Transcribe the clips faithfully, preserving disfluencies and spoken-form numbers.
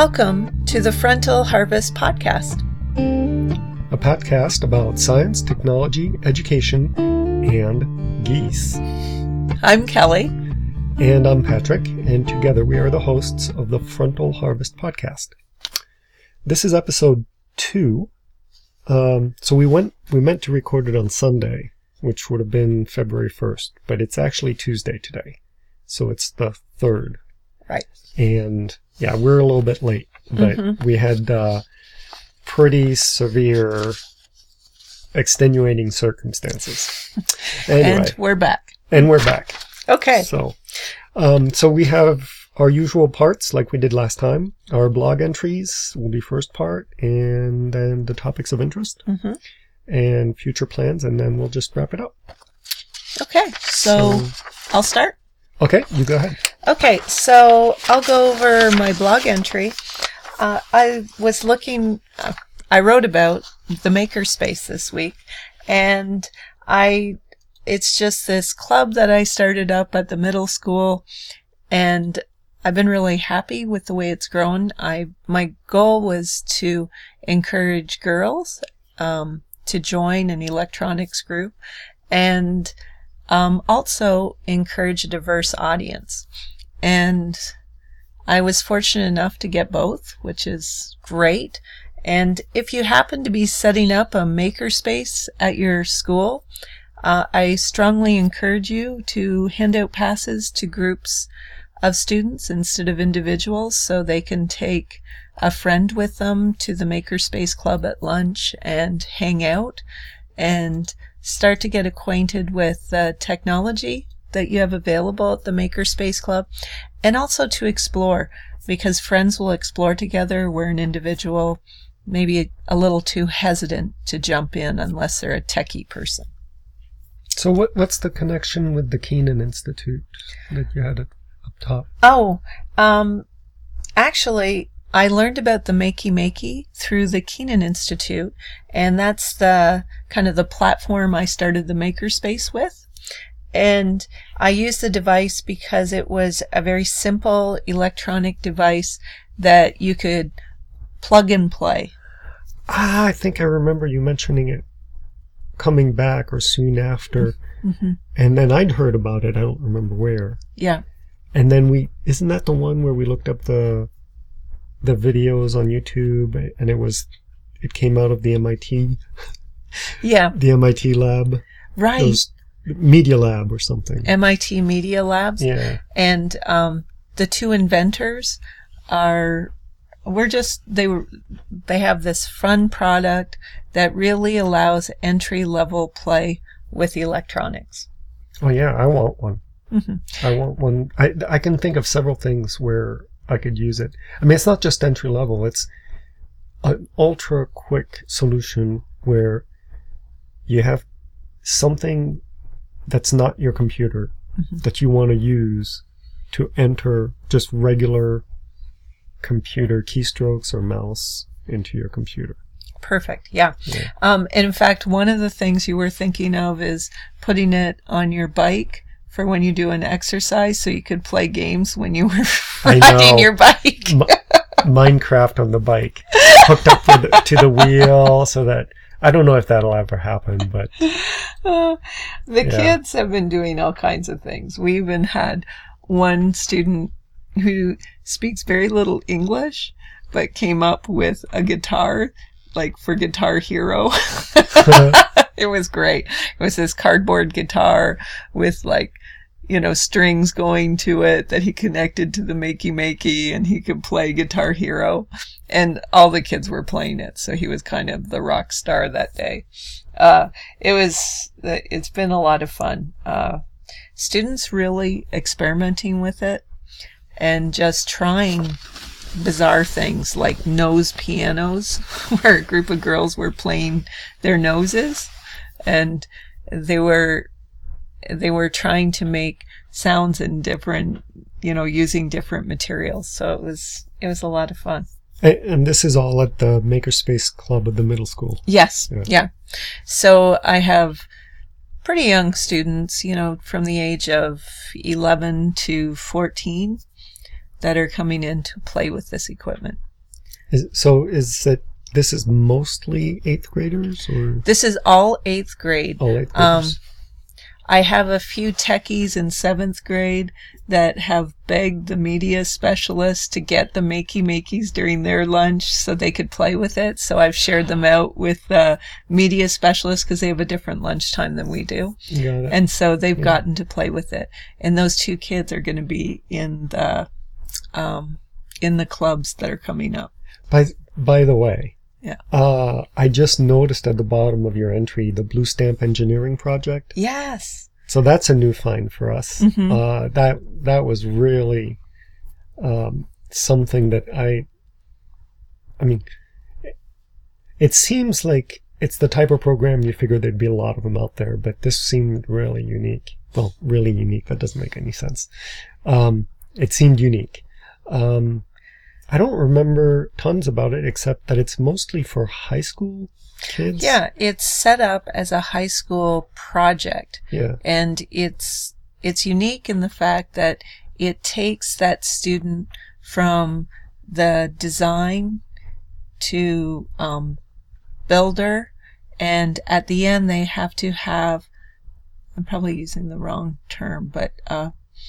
Welcome to the Frontal Harvest Podcast, a podcast about science, technology, education, and geese. I'm Kelly. And I'm Patrick, and together we are the hosts of the Frontal Harvest Podcast. This is episode two. Um, so we went, we meant to record it on Sunday, which would have been February first, but it's actually Tuesday today. So it's the third. Right. And yeah, we're a little bit late, but mm-hmm. we had uh, pretty severe extenuating circumstances. Anyway, and we're back. And we're back. Okay. So, um, so we have our usual parts like we did last time. Our blog entries will be first part, and then the topics of interest mm-hmm. and future plans, and then we'll just wrap it up. Okay. So, so I'll start. Okay, you go ahead. Okay, so I'll go over my blog entry. Uh, I was looking, uh, I wrote about the Makerspace this week, and I, it's just this club that I started up at the middle school, and I've been really happy with the way it's grown. I, my goal was to encourage girls, um, to join an electronics group, and Um, also encourage a diverse audience. And I was fortunate enough to get both, which is great. And if you happen to be setting up a makerspace at your school, uh, I strongly encourage you to hand out passes to groups of students instead of individuals, so they can take a friend with them to the Makerspace Club at lunch and hang out and start to get acquainted with the technology that you have available at the Makerspace Club, and also to explore, because friends will explore together where an individual may be a little too hesitant to jump in unless they're a techie person. So what what's the connection with the Keenan Institute that you had up top? Oh, um, actually, I learned about the Makey Makey through the Keenan Institute, and that's the kind of the platform I started the Makerspace with. And I used the device because it was a very simple electronic device that you could plug and play. Ah, I think I remember you mentioning it coming back or soon after. Mm-hmm. And then I'd heard about it. I don't remember where. Yeah. And then we, isn't that the one where we looked up the the videos on YouTube, and it was, it came out of the M I T, yeah, the M I T lab, right? Those, Media Lab or something. M I T Media Labs, yeah. And um, the two inventors are, we're just they were they have this fun product that really allows entry level play with electronics. Oh yeah, I want one. Mm-hmm. I want one. I I can think of several things where I could use it. I mean, it's not just entry level. It's an ultra quick solution where you have something that's not your computer mm-hmm. that you want to use to enter just regular computer keystrokes or mouse into your computer. Perfect. Yeah. yeah. Um, and in fact, one of the things you were thinking of is putting it on your bike for when you do an exercise, so you could play games when you were riding your bike. M- Minecraft on the bike, hooked up to the, to the wheel, so that, I don't know if that'll ever happen, but uh, the yeah. kids have been doing all kinds of things. We even had one student who speaks very little English, but came up with a guitar, like for Guitar Hero. It was great. It was this cardboard guitar with, like, you know, strings going to it that he connected to the Makey Makey, and he could play Guitar Hero, and all the kids were playing it. So he was kind of the rock star that day. Uh, it was, it's been a lot of fun. Uh, students really experimenting with it and just trying bizarre things like nose pianos, where a group of girls were playing their noses, and they were they were trying to make sounds in different, you know, using different materials. So it was it was a lot of fun. And this is all at the Makerspace Club of the middle school. Yes, yeah. yeah. So I have pretty young students, you know, from the age of eleven to fourteen that are coming in to play with this equipment. Is, so is it, this is mostly eighth graders or? This is all eighth grade. All eighth Um, graders. I have a few techies in seventh grade that have begged the media specialists to get the makey makeys during their lunch so they could play with it. So I've shared them out with the media specialists because they have a different lunchtime than we do. Got it. And so they've Yeah. gotten to play with it. And those two kids are going to be in the, um, in the clubs that are coming up. By, by the way, Yeah. uh, I just noticed at the bottom of your entry, the Blue Stamp Engineering Project. Yes. So that's a new find for us. Mhm. Uh, that, that was really, um, something that I, I mean, it seems like it's the type of program you figure there'd be a lot of them out there, but this seemed really unique. Well, really unique. That doesn't make any sense. Um, it seemed unique. Um, I don't remember tons about it except that it's mostly for high school kids. Yeah, it's set up as a high school project. Yeah. And it's it's unique in the fact that it takes that student from the design to um, builder, and at the end they have to have, I'm probably using the wrong term, but uh,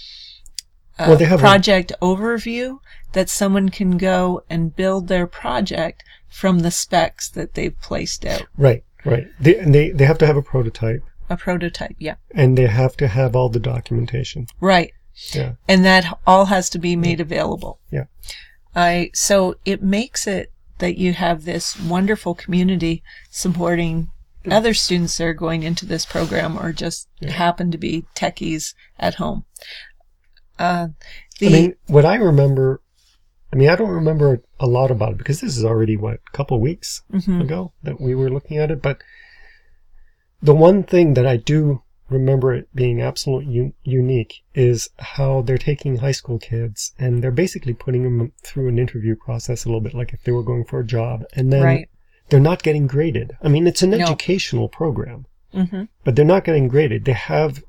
a Well, they have a- project overview that someone can go and build their project from the specs that they've placed out. Right, right. They, and they, they have to have a prototype A prototype, yeah. and they have to have all the documentation. Right. Yeah. And that all has to be made available. Yeah. I so it makes it that you have this wonderful community supporting other students that are going into this program or just Yeah. happen to be techies at home. Uh, the, I mean, what I remember, I mean, I don't remember a lot about it because this is already, what, a couple of weeks mhm. ago that we were looking at it. But the one thing that I do remember it being absolutely un- unique is how they're taking high school kids and they're basically putting them through an interview process a little bit like if they were going for a job. And then Right. they're not getting graded. I mean, it's an No. educational program, Mhm. but they're not getting graded. They have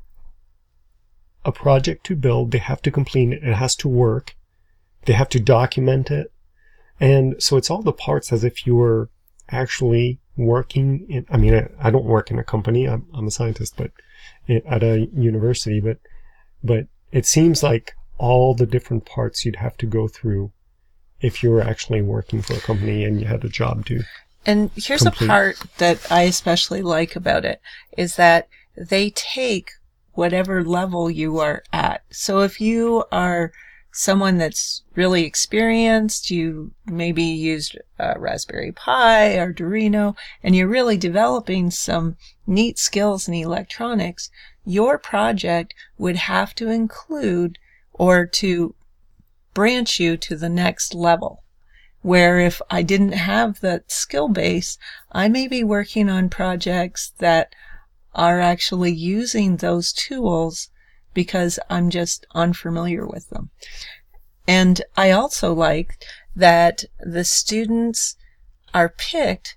a project to build. They have to complete it. It has to work. They have to document it. And so it's all the parts as if you were actually working in, I mean, I, I don't work in a company. I'm, I'm a scientist, but it, at a university, but, but it seems like all the different parts you'd have to go through if you were actually working for a company and you had a job to. And here's complete. a part that I especially like about it is that they take whatever level you are at. So if you are someone that's really experienced, you maybe used uh, Raspberry Pi, Arduino, and you're really developing some neat skills in electronics, your project would have to include or to branch you to the next level. Where if I didn't have that skill base, I may be working on projects that are actually using those tools because I'm just unfamiliar with them. And I also like that the students are picked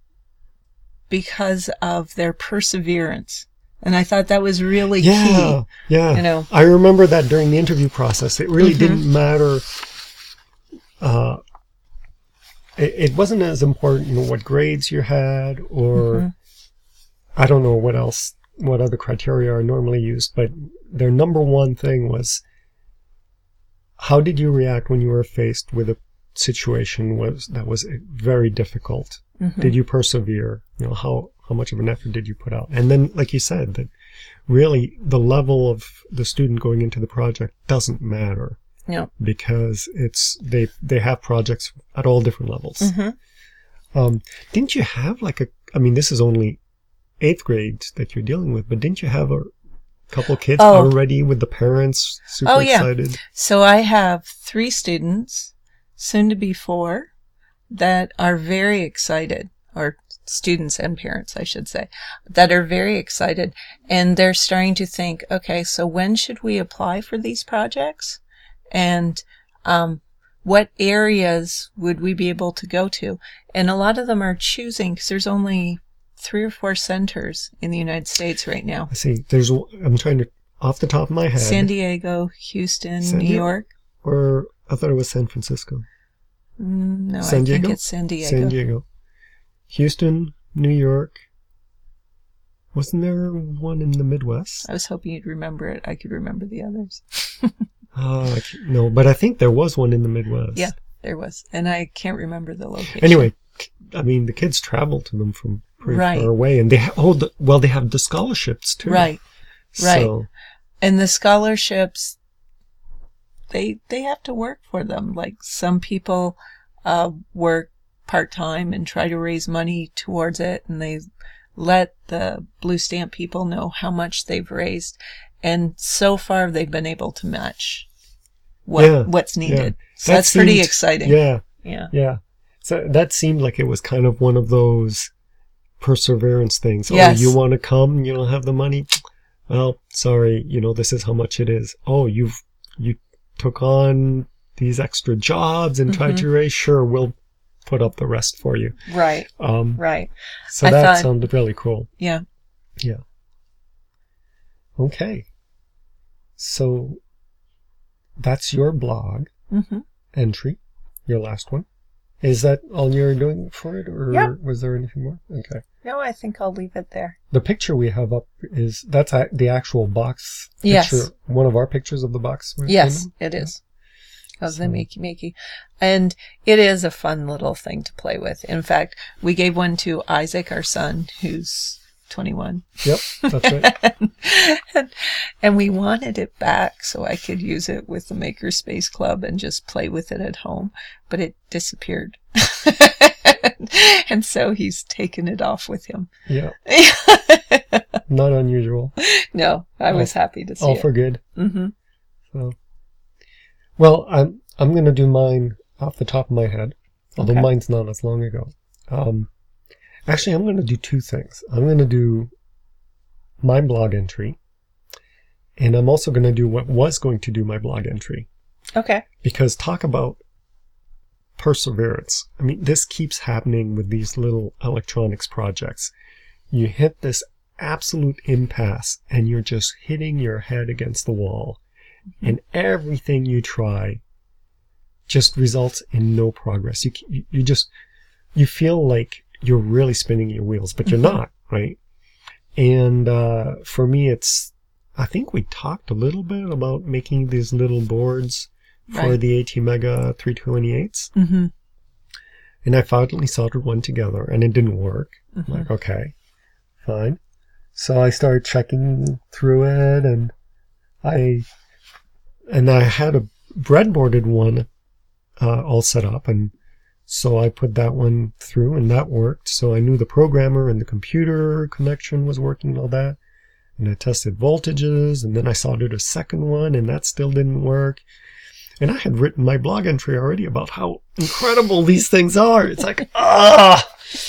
because of their perseverance. And I thought that was really Yeah, key. yeah. You know. I remember that during the interview process. It really Mhm. didn't matter. Uh, it, it wasn't as important, you know, what grades you had, or Mhm. I don't know what else, what other criteria are normally used. But their number one thing was, how did you react when you were faced with a situation was that was very difficult? Mhm. Did you persevere? You know, how, how much of an effort did you put out? And then, like you said, that really the level of the student going into the project doesn't matter Yeah. because it's, they, they have projects at all different levels. Mhm. Um, didn't you have like a, I mean, this is only eighth grade that you're dealing with, but didn't you have a couple kids Oh. already with the parents super Oh, yeah. excited? So I have three students, soon to be four, that are very excited, or students and parents, I should say, that are very excited. And they're starting to think, okay, so when should we apply for these projects? And um, what areas would we be able to go to? And a lot of them are choosing, because there's only three or four centers in the United States right now. I see. There's, I'm trying to, off the top of my head. San Diego, Houston, San New Diego? York. Or I thought it was San Francisco. Mm, no, San I Diego? think it's San Diego. San Diego. Houston, New York. Wasn't there one in the Midwest? I was hoping you'd remember it. I could remember the others. Uh, no, but I think there was one in the Midwest. Yeah, there was. And I can't remember the location. Anyway, I mean, the kids travel to them from pretty Right. far away. And they ha- oh, the, well, they have the scholarships, too. Right, right. So, And the scholarships, they they have to work for them. Like some people uh, work part-time and try to raise money towards it, and they let the Blue Stamp people know how much they've raised. And so far, they've been able to match what Yeah, what's needed. yeah. So That that's pretty seemed- exciting. yeah, Yeah. yeah. So that seemed like it was kind of one of those perseverance things. Yes. Oh, you want to come? You don't have the money? Well, sorry, you know, this is how much it is. Oh, you've, you took on these extra jobs and tried Mm-hmm. to raise? Sure, we'll put up the rest for you. Right, Um, right. so I that thought- sounded really cool. Yeah. Yeah. Okay. So that's your blog Mm-hmm. entry, your last one. Is that all you're doing for it, or Yep. was there anything more? Okay. No, I think I'll leave it there. The picture we have up is, that's a- the actual box Yes. picture, one of our pictures of the box. we're Yes, filming? it is. Of the So- Makey Makey. And it is a fun little thing to play with. In fact, we gave one to Isaac, our son, who's twenty-one. Yep, that's right. and, and we wanted it back so I could use it with the Makerspace Club and just play with it at home, but it disappeared. And so he's taken it off with him. Yeah, not unusual. No, I was happy to see All it. for good. Mm-hmm. So, well, I'm I'm going to do mine off the top of my head, although Okay. mine's not as long ago. Um, actually, I'm going to do two things. I'm going to do my blog entry, and I'm also going to do what was going to do my blog entry. Okay. Because talk about perseverance. I mean, this keeps happening with these little electronics projects. You hit this absolute impasse and you're just hitting your head against the wall. Mm-hmm. And everything you try just results in no progress. You, you just, you feel like you're really spinning your wheels, but you're Mm-hmm. not, right? And, uh, for me, it's, I think we talked a little bit about making these little boards for Right. the ATmega three twenty-eights. Mm-hmm. And I finally soldered one together and it didn't work. Mm-hmm. I'm like, okay, fine. So I started checking through it and I, and I had a breadboarded one, uh, all set up. And so I put that one through and that worked. So I knew the programmer and the computer connection was working and all that. And I tested voltages and then I soldered a second one and that still didn't work. And I had written my blog entry already about how incredible these things are. It's like, ah!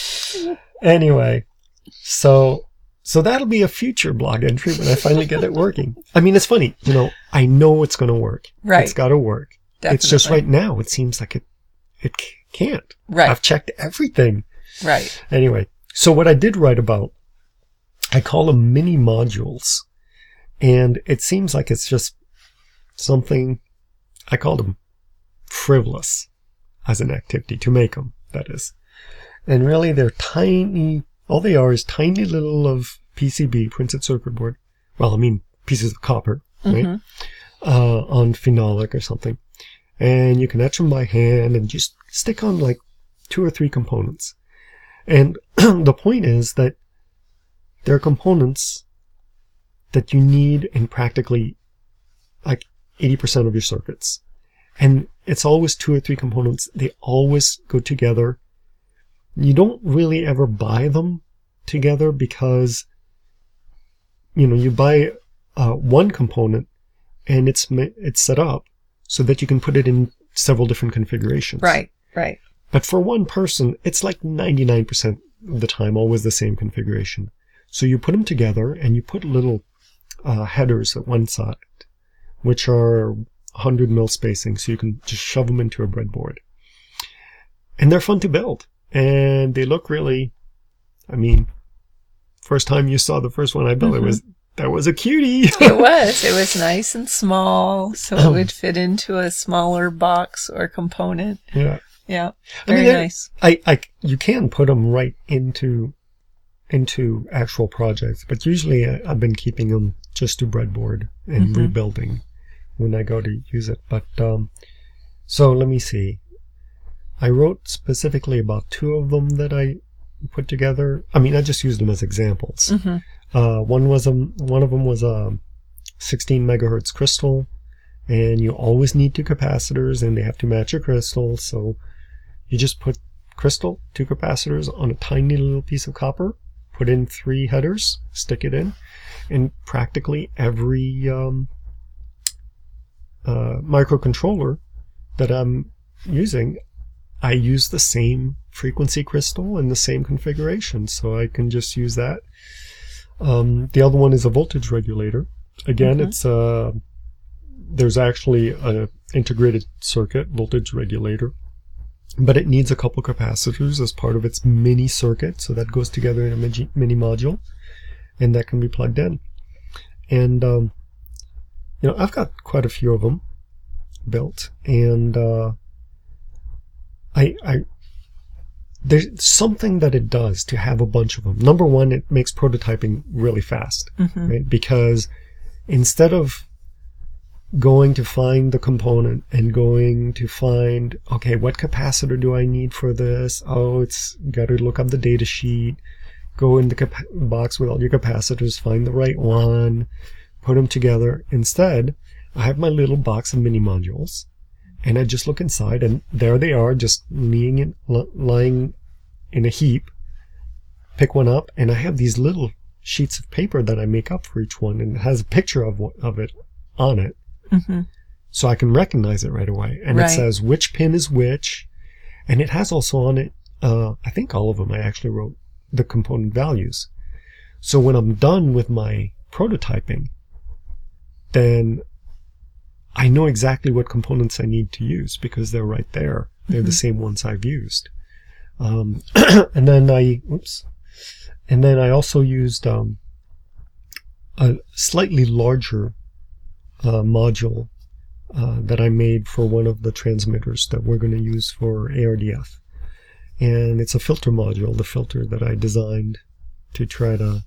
Anyway, so, so that'll be a future blog entry when I finally get it working. I mean, it's funny, you know, I know it's going to work. Right. It's got to work. Definitely. It's just right now, it seems like it, it c- can't. Right. I've checked everything. Right. Anyway, so what I did write about, I call them mini modules. And it seems like it's just something, I called them frivolous as an activity to make them, that is. And really they're tiny, all they are is tiny little of P C B, printed circuit board. Well, I mean, pieces of copper, right? Mm-hmm. Uh, on phenolic or something. And you can etch them by hand and just stick on like two or three components. And the point is that there are components that you in in practically like eighty percent of your circuits. And it's always two or three components. They always go together. You don't really ever buy them together because, you know, you buy uh, one component and it's it's set up so that you can put it in several different configurations. Right. Right. But for one person, it's like ninety-nine percent of the time always the same configuration. So you put them together and you put little uh, headers at one side, which are one hundred mil spacing, so you can just shove them into a breadboard. And they're fun to build. And they look really, I mean, first time you saw the first one I built, mm-hmm. it was, that was a cutie. It was. It was nice and small, so it would fit into a smaller box or component. Yeah. Yeah. I Very mean, nice. I, I, you can put them right into into actual projects, but usually I, I've been keeping them just to breadboard and Mhm. rebuilding when I go to use it. But um, so let me see. I wrote specifically about two of them that I put together. I mean, I just used them as examples. Mhm. Uh, one was a one of them was a sixteen megahertz crystal, and you always need two capacitors, and they have to match your crystal. So you just put crystal, two capacitors on a tiny little piece of copper. Put in three headers, stick it in, and practically every um, uh, microcontroller that I'm using, I use the same frequency crystal and the same configuration, so I can just use that. Um, the other one is a voltage regulator. Again, Mhm. it's uh, there's actually an integrated circuit voltage regulator, but it needs a couple capacitors as part of its mini circuit, so that goes together in a mini module, and that can be plugged in. And um, you know, I've got quite a few of them built, and uh, I, I there's something that it does to have a bunch of them. Number one, it makes prototyping really fast, Mhm. right? Because instead of going to find the component and going to find, okay, what capacitor do I need for this? Oh, it's got to look up the data sheet, go in the cap- box with all your capacitors, find the right one, put them together. Instead, I have my little box of mini modules, and I just look inside, and there they are, just lying in, lying in a heap. Pick one up, and I have these little sheets of paper that I make up for each one, and it has a picture of of it on it. Mm-hmm. So I can recognize it right away. And right. It says which pin is which. And it has also on it, uh, I think all of them, I actually wrote the component values. So when I'm done with my prototyping, then I know exactly what components I need to use because they're right there. They're mm-hmm. the same ones I've used. Um, and then I, oops. And then I also used um, a slightly larger Uh, module uh, that I made for one of the transmitters that we're going to use for A R D F. And it's a filter module, the filter that I designed to try to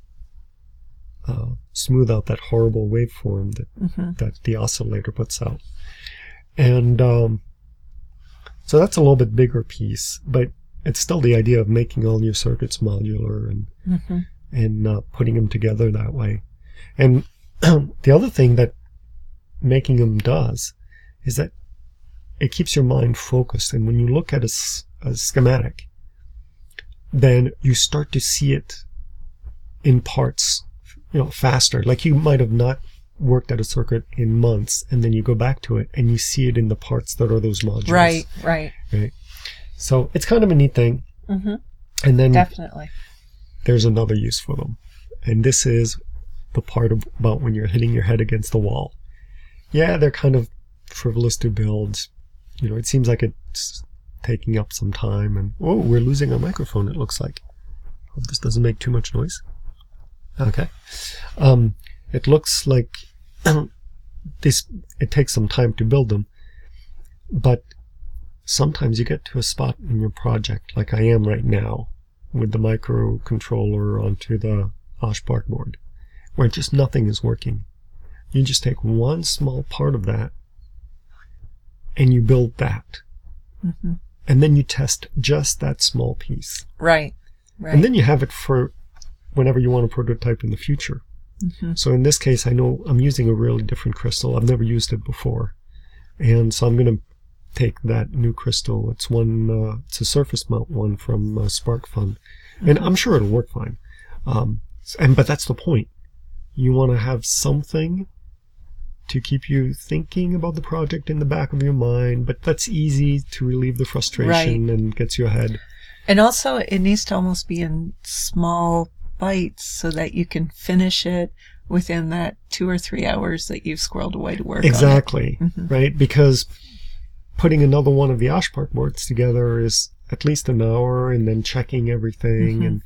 uh, smooth out that horrible waveform that, mm-hmm. that the oscillator puts out. And um, so that's a little bit bigger piece, but it's still the idea of making all your circuits modular and, mm-hmm. and uh, putting them together that way. And the other thing that making them does is that it keeps your mind focused, and when you look at a, a schematic, then you start to see it in parts, you know, faster. Like you might have not worked at a circuit in months, and then you go back to it and you see it in the parts that are those modules. Right, right, right. So it's kind of a neat thing. Mm-hmm. And then definitely there's another use for them, and this is the part of, about when you're hitting your head against the wall. Yeah, they're kind of frivolous to build. You know, it seems like it's taking up some time. And oh, we're losing our microphone, it looks like. Hope this doesn't make too much noise. Okay. Um, it looks like this. It takes some time to build them. But sometimes you get to a spot in your project, like I am right now, with the microcontroller onto the OshPark board, where just nothing is working. You just take one small part of that and you build that. Mm-hmm. And then you test just that small piece. Right, right. And then you have it for whenever you want to prototype in the future. Mm-hmm. So in this case, I know I'm using a really different crystal. I've never used it before. And so I'm going to take that new crystal. It's one, uh, it's a surface mount one from uh, SparkFun. Mm-hmm. And I'm sure it'll work fine. Um, and, but that's the point. You want to have something to keep you thinking about the project in the back of your mind, but that's easy to relieve the frustration right. and gets you ahead. And also, it needs to almost be in small bites so that you can finish it within that two or three hours that you've squirreled away to work exactly, on it. Mm-hmm. Right? Because putting another one of the OshPark boards together is at least an hour, and then checking everything, mm-hmm. and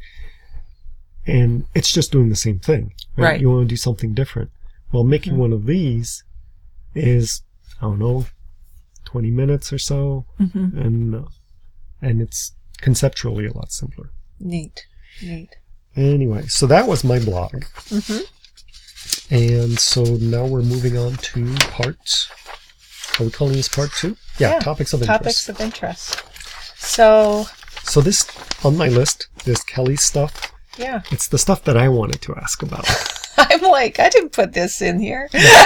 and it's just doing the same thing. Right? Right. You want to do something different. Well, making mm-hmm. one of these is, I don't know, twenty minutes or so. Mm-hmm. And uh, and it's conceptually a lot simpler. Neat. Neat. Anyway, so that was my blog. Mm-hmm. And so now we're moving on to part, are we calling this part two? Yeah, Yeah, topics of interest. Topics of interest. So, So this, on my list, this Kelly stuff, yeah. it's the stuff that I wanted to ask about. I'm like, I didn't put this in here.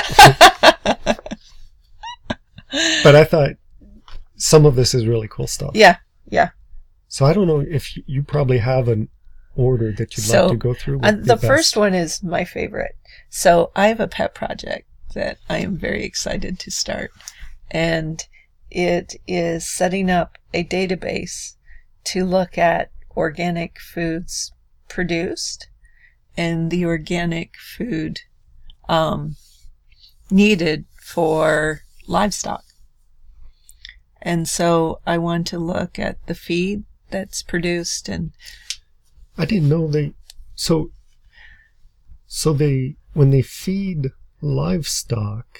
But I thought some of this is really cool stuff. Yeah, yeah. So I don't know if you probably have an order that you'd So, like to go through. Uh, with the your best. first one is my favorite. So I have a pet project that I am very excited to start. And it is setting up a database to look at organic foods produced and the organic food um, needed for livestock. And so I want to look at the feed that's produced and I didn't know they, so, so they, when they feed livestock,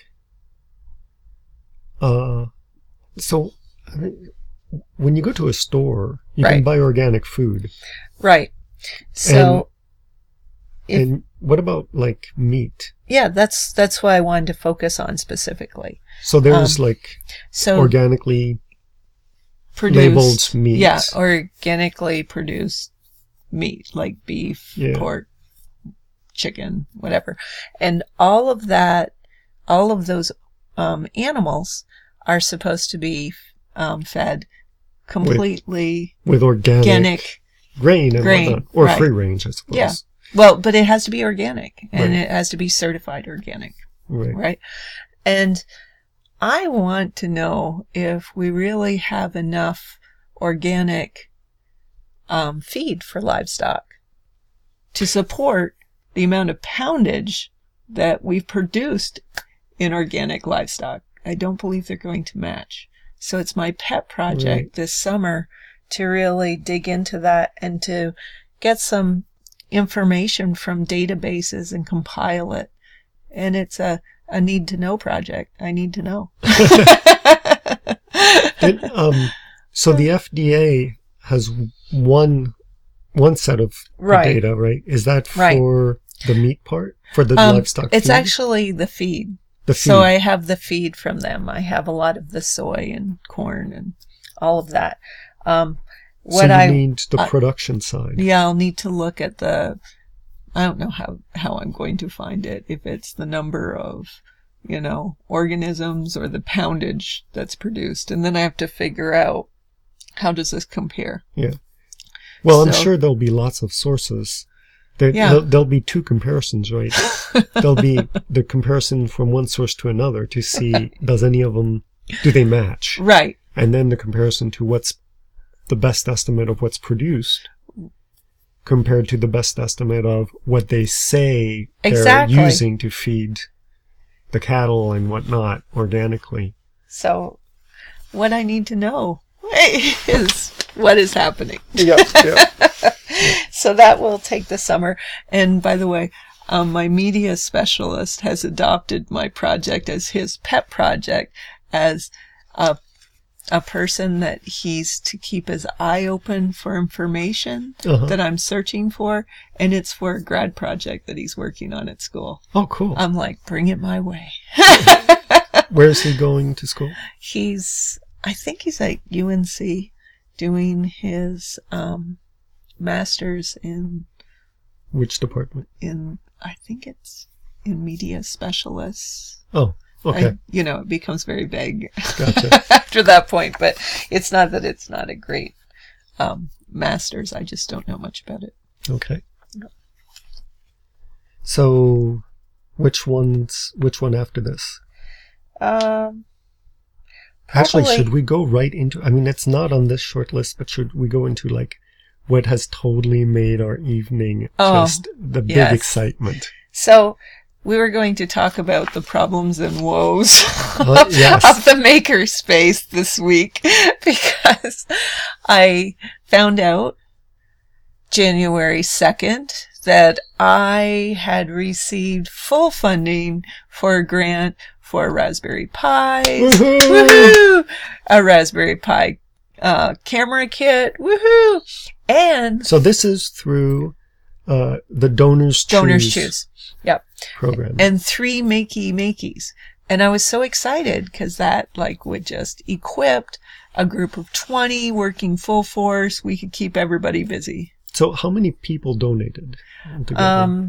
uh, so I mean, when you go to a store, you can Right. buy organic food. right. So If- And what about like meat? yeah, that's that's what I wanted to focus on specifically. So there's Um, like So organically produced, labeled meat. yeah, organically produced meat like beef, Yeah. pork, chicken, whatever, and all of that, all of those um, animals are supposed to be um, fed completely with organic, organic. grain and grain, whatnot. Or right. free range, I suppose. Yeah. Well, but it has to be organic, and Right. it has to be certified organic. Right. Right? And I want to know if we really have enough organic um, feed for livestock to support the amount of poundage that we've produced in organic livestock. I don't believe they're going to match. So it's my pet project Right. this summer to really dig into that and to get some information from databases and compile it. And it's a, a need to know project. I need to know. It, um, so the F D A has one one set of Right. data, right? Is that for Right. the meat part? For the Um, livestock it's feed? actually the feed. the feed. So I have the feed from them. I have a lot of the soy and corn and all of that. Um, so what you I need the uh, production side. yeah, I'll need to look at the. I don't know how how I'm going to find it. If it's the number of, you know, organisms or the poundage that's produced, and then I have to figure out how does this compare. Yeah. Well, I'm So- sure there'll be lots of sources. There, Yeah. there'll, there'll be two comparisons, right? There'll be the comparison from one source to another to see does any of them, do they match? Right. And then the comparison to what's the best estimate of what's produced compared to the best estimate of what they say Exactly. they're using to feed the cattle and whatnot organically. So, what I need to know is what is happening. Yeah, yeah. So that will take the summer. And by the way, um, my media specialist has adopted my project as his pet project, as a a person that he's to keep his eye open for information Uh-huh. that I'm searching for, and it's for a grad project that he's working on at school. Oh, cool. I'm like, bring it my way. Where's he going to school? He's, I think he's at U N C doing his um, master's in Which department? in I think it's in media specialists. Oh, okay. I, you know, it becomes very vague Gotcha. after that point, but it's not that it's not a great um, master's. I just don't know much about it. Okay. So, which one's which one after this? Um, Actually, Probably- should we go right into? I mean, it's not on this short list, but should we go into like what has totally made our evening Oh, just the big yes. excitement? so we were going to talk about the problems and woes Uh, yes. of the makerspace this week because I found out January second that I had received full funding for a grant for a Raspberry Pi. Woohoo! Woohoo! A Raspberry Pi uh, camera kit, woohoo! And So this is through uh, the Donors Choose, Donors Choose. Yep. program. And three makey makeys. And I was so excited because that like would just equip a group of twenty working full force. We could keep everybody busy. So how many people donated together? Um,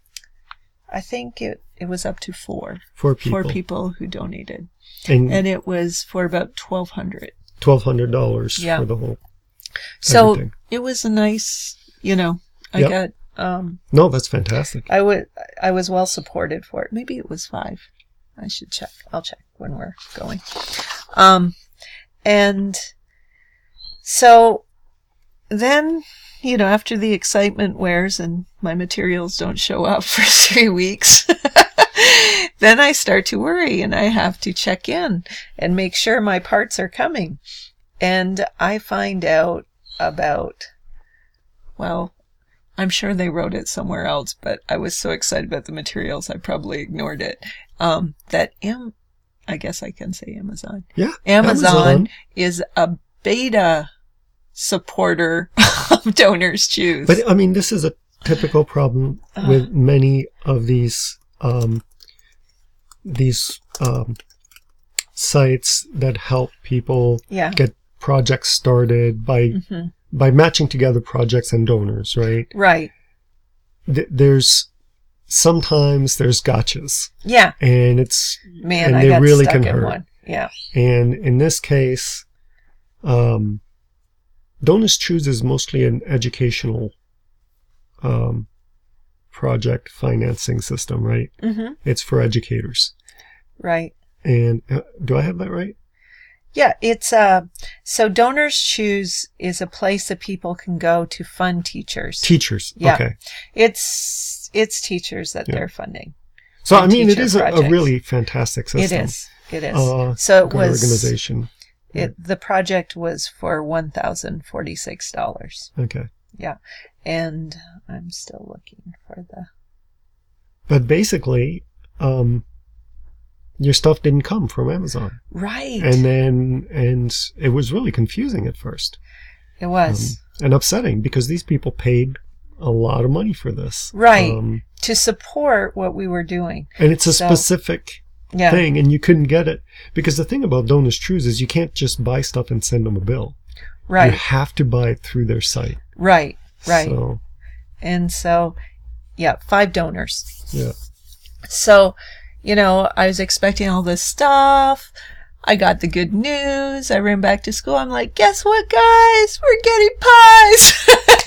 I think it, it was up to four. Four people. Four people who donated. And, And it was for about twelve hundred dollars. twelve hundred dollars Yeah. for the whole So everything. it was a nice, you know, I Yep. got, um, No, that's fantastic. I would, I was well supported for it. Maybe it was five. I should check. I'll check when we're going. Um, and so then, you know, after the excitement wears and my materials don't show up for three weeks, then I start to worry and I have to check in and make sure my parts are coming. And I find out about, well, I'm sure they wrote it somewhere else, but I was so excited about the materials, I probably ignored it. Um, that Am, I guess I can say Amazon. Yeah. Amazon, Amazon. is a beta supporter of Donors Choose. But I mean, this is a typical problem Uh. with many of these um, these um, sites that help people yeah. get projects started by hmm by matching together projects and donors, right? Right. Th- there's sometimes there's gotchas, Yeah. and it's Man, and I they got really stuck can in hurt. one. Yeah. And in this case, um, Donors Choose is mostly an educational um, project financing system, right? hmm It's for educators. Right. And uh, do I have that right? Yeah, it's uh so Donors Choose is a place that people can go to fund teachers. Teachers. Yeah. Okay. It's it's teachers that Yeah. they're funding. So, I And mean, it teacher is a, a projects. really fantastic system. It is. It is. Uh, so it good was organization. it the project was for one thousand forty-six dollars. Okay. Yeah. And I'm still looking for the But basically, um, your stuff didn't come from Amazon. Right. And then, and it was really confusing at first. it was. Um, and upsetting because these people paid a lot of money for this. Right. Um, to support what we were doing. and it's a So- specific Yeah. thing, and you couldn't get it. Because the thing about Donors Choose is you can't just buy stuff and send them a bill. You Right. have to buy it through their site. Right. Right. So, And so yeah, five donors. yeah. So, you know, I was expecting all this stuff. I got the good news. I ran back to school. I'm like, guess what, guys? We're getting pies.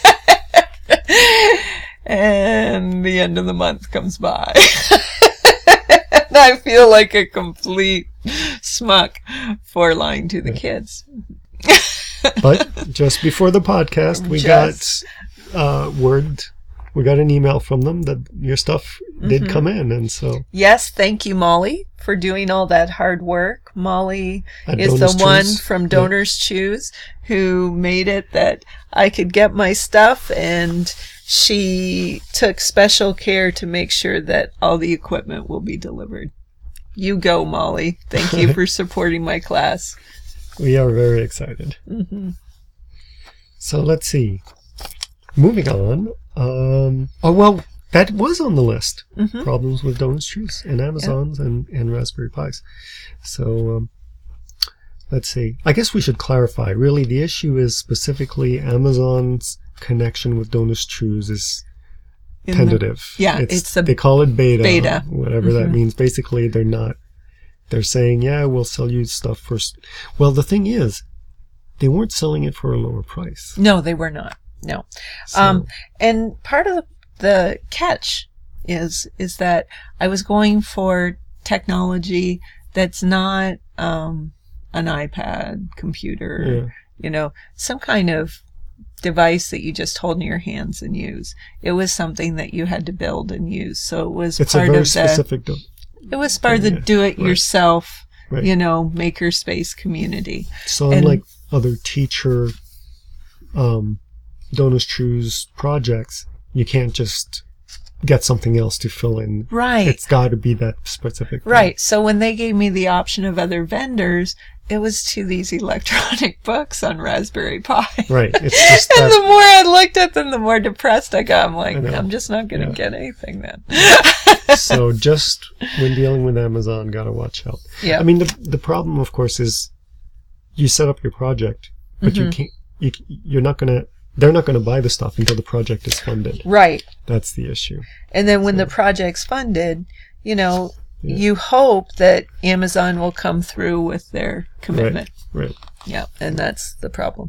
And the end of the month comes by. And I feel like a complete smuck for lying to the kids. But just before the podcast, we Just- got uh, word, we got an email from them that your stuff did Mhm. come in. And so, Yes, thank you, Molly, for doing all that hard work. Molly at is Donors the one Choose, from yeah. Donors Choose who made it that I could get my stuff, and she took special care to make sure that all the equipment will be delivered. You go, Molly. Thank you for supporting my class. We are very excited. hmm So let's see. Moving on. Um, oh, well, that was on the list. hmm Problems with Donors Choose and Amazons and, and Raspberry Pis. So um, let's see. I guess we should clarify. Really, the issue is specifically Amazon's connection with Donors Choose is In the- tentative. yeah, it's a they call it beta. beta. Whatever that Mhm. means. Basically, they're not. They're saying, yeah, we'll sell you stuff first. Well, the thing is, they weren't selling it for a lower price. No, they were not. No. So, Um, and part of the, the catch is is that I was going for technology that's not um, an iPad, computer, yeah. you know, some kind of device that you just hold in your hands and use. It was something that you had to build and use. So it was It's a part very of the specific. do- it was part of the Yeah, do-it-yourself, Right. you know, makerspace community. So And- unlike other teacher um, Donors Choose projects, you can't just get something else to fill in. Right. It's got to be that specific thing. Right. So when they gave me the option of other vendors, it was to these electronic books on Raspberry Pi. Right. It's just and that, the more I looked at them, the more depressed I got. I'm like, I I'm just not going to Yeah. get anything then. so just when dealing with Amazon, gotta watch out. Yeah. I mean, the the problem, of course, is you set up your project, but you can't. You you're not gonna. They're not gonna buy the stuff until the project is funded. Right. That's the issue. And then when So- the project's funded, you know, Yeah. you hope that Amazon will come through with their commitment. Right. Yeah. And that's the problem.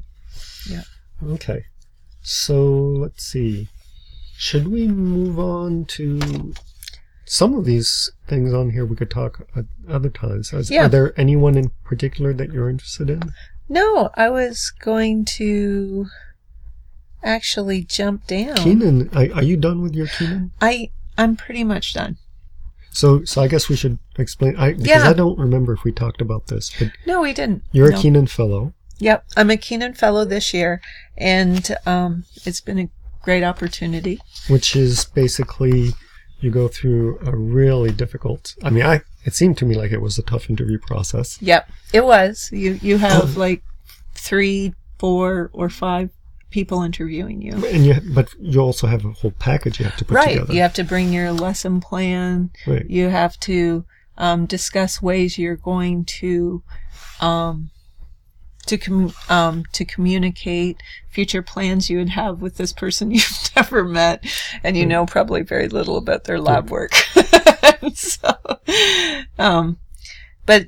Okay. So let's see. Should we move on to some of these things on here? We could talk at other times. Is, Yeah. Are there anyone in particular that you're interested in? No, I was going to actually jump down. Keenan, are, are you done with your Keenan? I, I'm pretty much done. So, so I guess we should explain. I because Yeah. I don't remember if we talked about this, but No, we didn't. you're No. a Keenan Fellow. Yep. I'm a Keenan Fellow this year, and um, it's been a great opportunity. Which is basically you go through a really difficult. I mean, I it seemed to me like it was a tough interview process. Yep, it was. You you have like three, four, or five people interviewing you. And you, but you also have a whole package you have to put Right. together. You have to bring your lesson plan. Right. You have to um, discuss ways you're going to um, to com- um, to communicate future plans you would have with this person you've never met, and you know probably very little about their lab work. so, um, but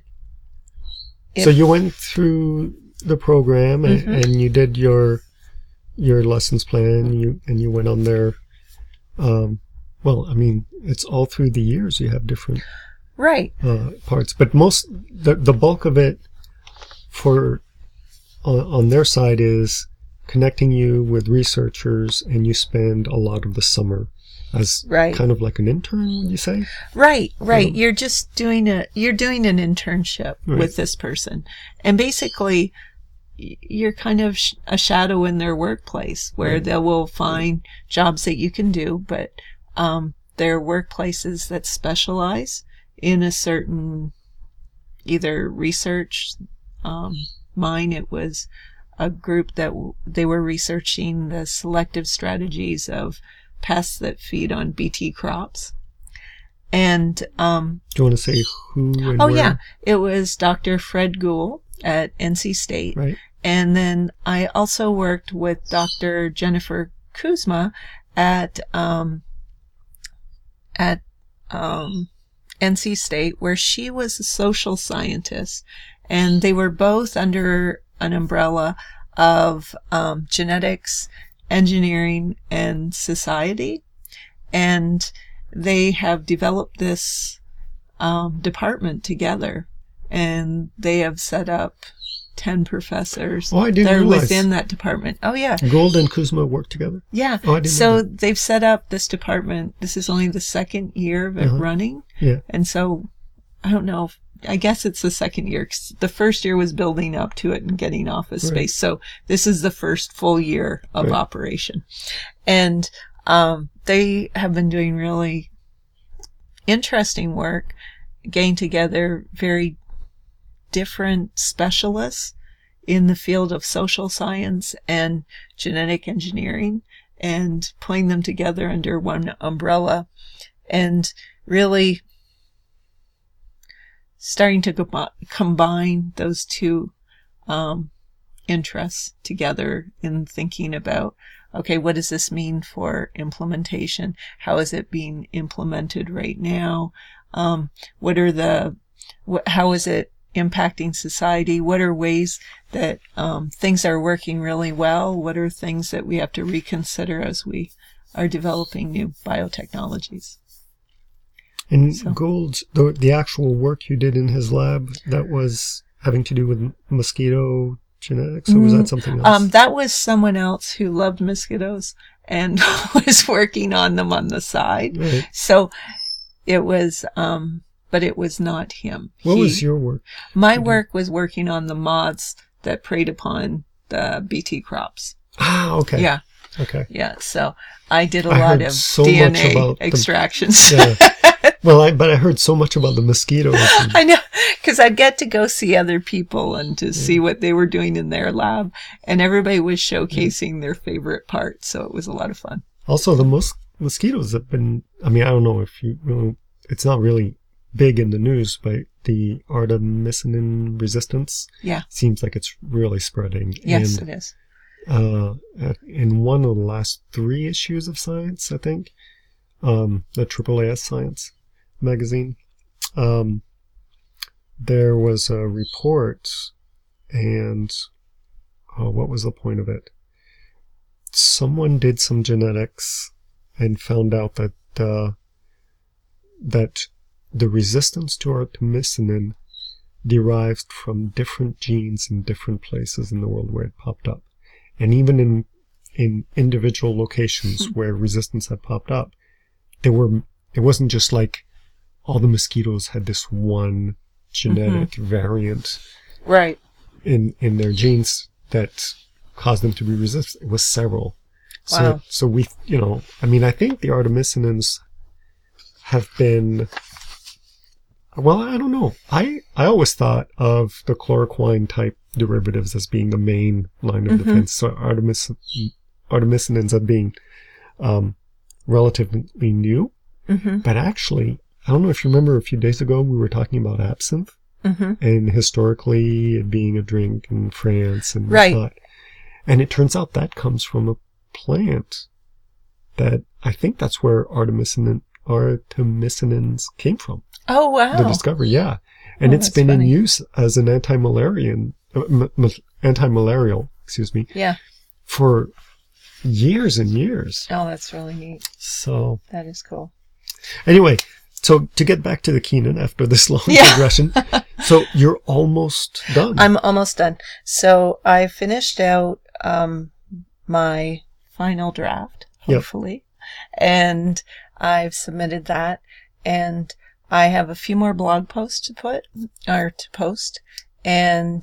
So you went through the program and, Mm-hmm. and you did your your lessons plan. You and you went on there. Um, well, I mean, it's all through the years. You have different right, uh, parts, but most the the bulk of it for on, on their side is connecting you with researchers, and you spend a lot of the summer as Right. kind of like an intern, would you say? right, right. Um, You're just doing a you're doing an internship Right. with this person, and basically y- you're kind of sh- a shadow in their workplace where Right. they will find jobs that you can do, but um, they're workplaces that specialize in a certain either research. Um, mine, it was a group that w- they were researching the selective strategies of pests that feed on B T crops. And, um, Do you want to say who and oh where? yeah, it was Doctor Fred Gould at N C State. Right. And then I also worked with Doctor Jennifer Kuzma at, um, at, um, N C State, where she was a social scientist, and they were both under an umbrella of um, genetics, engineering, and society. And they have developed this um, department together, and they have set up ten professors Oh, I didn't that are realize. within that department. Oh, yeah. Gould and Kuzma work together. Yeah. Oh, I didn't so know they've set up this department. This is only the second year of it Uh-huh. running. Yeah. And so I don't know. If, I guess it's the second year. 'Cause the first year was building up to it and getting office Right. space. So this is the first full year of Right. operation. And um, they have been doing really interesting work, getting together very different specialists in the field of social science and genetic engineering, and putting them together under one umbrella, and really starting to com- combine those two um, interests together in thinking about, okay, what does this mean for implementation? How is it being implemented right now? Um, what are the, what, how is it impacting society? What are ways that um, things are working really well? What are things that we have to reconsider as we are developing new biotechnologies? And So- Gould's, the, the actual work you did in his lab, that was having to do with mosquito genetics, or was that something else? Um, that was someone else who loved mosquitoes and was working on them on the side. Right. So it was, um, but it was not him. What He- was your work? My work was working on the moths that preyed upon the B T crops. Ah, okay. Yeah, Okay. yeah. So I did a I lot heard of so D N much A about the- extractions. Yeah. Well, I, but I heard so much about the mosquitoes. And, I know, because I'd get to go see other people and to see what they were doing in their lab, and everybody was showcasing their favorite parts, so it was a lot of fun. also, the mos- mosquitoes have been, I mean, I don't know if you, you know, it's not really big in the news, but the artemisinin resistance Yeah. seems like it's really spreading. Yes, and, it is. Uh, at- in one of the last three issues of Science, I think, um, the triple A S Science magazine, um, there was a report, and oh, what was the point of it? Someone did some genetics and found out that uh, that the resistance to artemisinin derived from different genes in different places in the world where it popped up. And even in in individual locations where resistance had popped up, there were it wasn't just like all the mosquitoes had this one genetic mm-hmm. variant right in in their genes that caused them to be resistant. It was several. So wow. so we you know, I mean I think the artemisinins have been, well, I don't know. I, I always thought of the chloroquine type derivatives as being the main line of mm-hmm. defense. So artemis, artemisinins as being um, relatively new. Mm-hmm. But actually, I don't know if you remember a few days ago we were talking about absinthe mm-hmm. and historically it being a drink in France and right. whatnot. And it turns out that comes from a plant that I think that's where artemisinin artemisinins came from. Oh, wow. The discovery, yeah. And oh, it's been funny. in use as an anti-malarian, uh, m- m- anti-malarial, excuse me, yeah. for years and years. Oh, that's really neat. So. That is cool. Anyway, so to get back to the Keenan after this long yeah. digression, so you're almost done. I'm almost done. So I finished out um, my final draft, hopefully. Yep. And I've submitted that, and I have a few more blog posts to put, or to post, and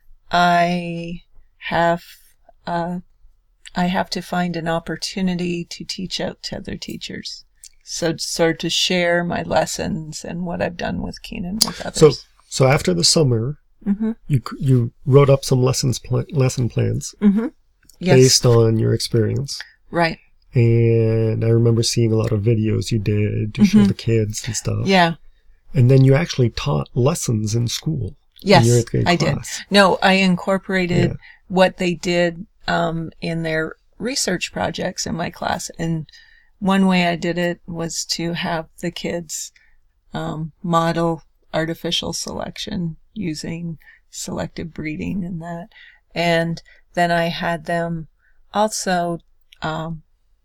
I have, uh, I have to find an opportunity to teach out to other teachers. So, sort of to share my lessons and what I've done with Keenan with others. So, so after the summer, mm-hmm. you you wrote up some lessons pl- lesson plans mm-hmm. yes. based on your experience. Right. And I remember seeing a lot of videos you did to mm-hmm. show the kids and stuff. Yeah. And then you actually taught lessons in school. Yes, in your eighth grade I class. did. No, I incorporated yeah. what they did um, in their research projects in my class. And one way I did it was to have the kids um, model artificial selection using selective breeding and that. And then I had them also um,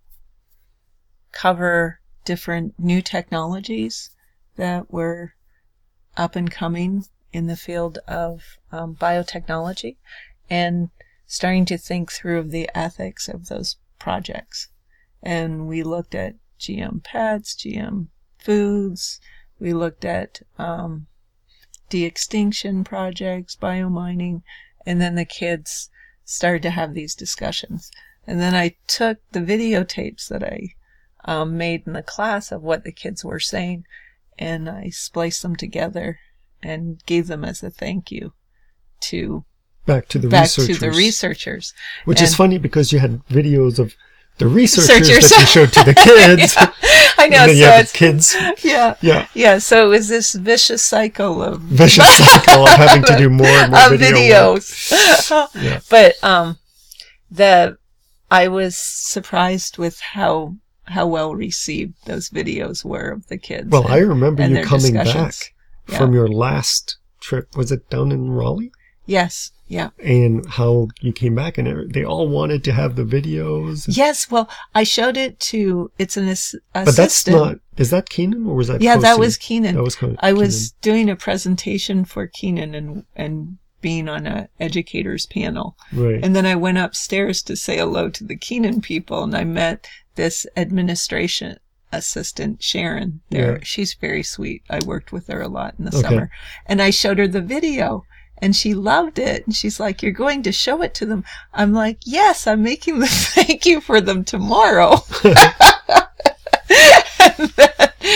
cover different new technologies that were up and coming in the field of um, biotechnology, and starting to think through the ethics of those projects. And we looked at G M pets, G M foods, we looked at um, de-extinction projects, biomining, and then the kids started to have these discussions. And then I took the videotapes that I um, made in the class of what the kids were saying, and I spliced them together and gave them as a thank you to back to the back researchers. to the researchers. Which and is funny because you had videos of the researchers researchers. that you showed to the kids. yeah, I know. And then So you have it's, the kids. Yeah. Yeah. Yeah. So it was this vicious cycle of vicious cycle of having to do more and more of video videos. yeah. But um, the I was surprised with how how well received those videos were of the kids. Well, and, I remember you coming back yeah. from your last trip. Was it down in Raleigh? Yes. Yeah. And how you came back and they all wanted to have the videos. Yes. Well, I showed it to, it's an ass- assistant. But that's not, is that Keenan or was that Yeah, Kosi? that was Keenan. That was Keenan. I was doing a presentation for Keenan and, and being on a educators panel. Right. And then I went upstairs to say hello to the Keenan people, and I met this administration assistant, Sharon, there. Yeah. She's very sweet. I worked with her a lot in the Okay. summer. And I showed her the video, and she loved it. And she's like, "You're going to show it to them?" I'm like, "Yes, I'm making the thank you for them tomorrow." and, then,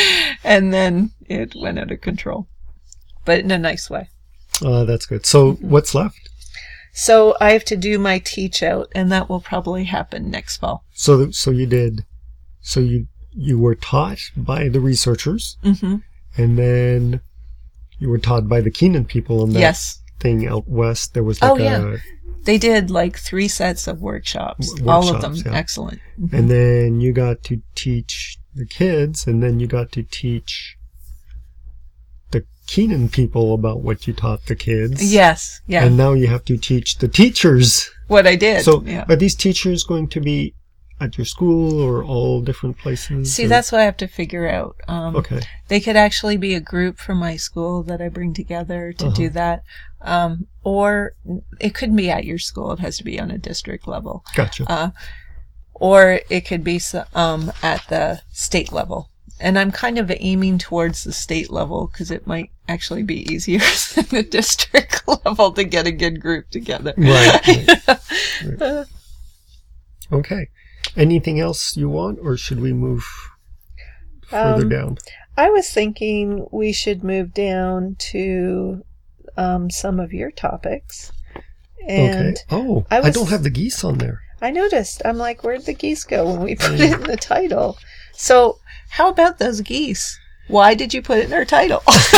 and then it went out of control, but in a nice way. Uh, that's good. So mm-hmm. What's left? So I have to do my teach out, and that will probably happen next fall. So, so you did, so you, you were taught by the researchers, mm-hmm. and then you were taught by the Keenan people on that yes. thing out west. There was like oh, yeah. a... They did like three sets of workshops, workshops all of them yeah. excellent. Mm-hmm. And then you got to teach the kids, and then you got to teach the Keenan people about what you taught the kids. Yes, yeah. And now you have to teach the teachers what I did. So yeah. Are these teachers going to be at your school or all different places? See, or? That's what I have to figure out. Um, okay. They could actually be a group from my school that I bring together to uh-huh. do that. Um, or it could be at your school. It has to be on a district level. Gotcha. Uh, or it could be um, at the state level. And I'm kind of aiming towards the state level because it might actually be easier than the district level to get a good group together. Right. right. right. Okay. Anything else you want, or should we move further um, down? I was thinking we should move down to um, some of your topics. And okay. Oh, I, was, I don't have the geese on there. I noticed. I'm like, where'd the geese go when we put it in the title? So, how about those geese? Why did you put it in our title?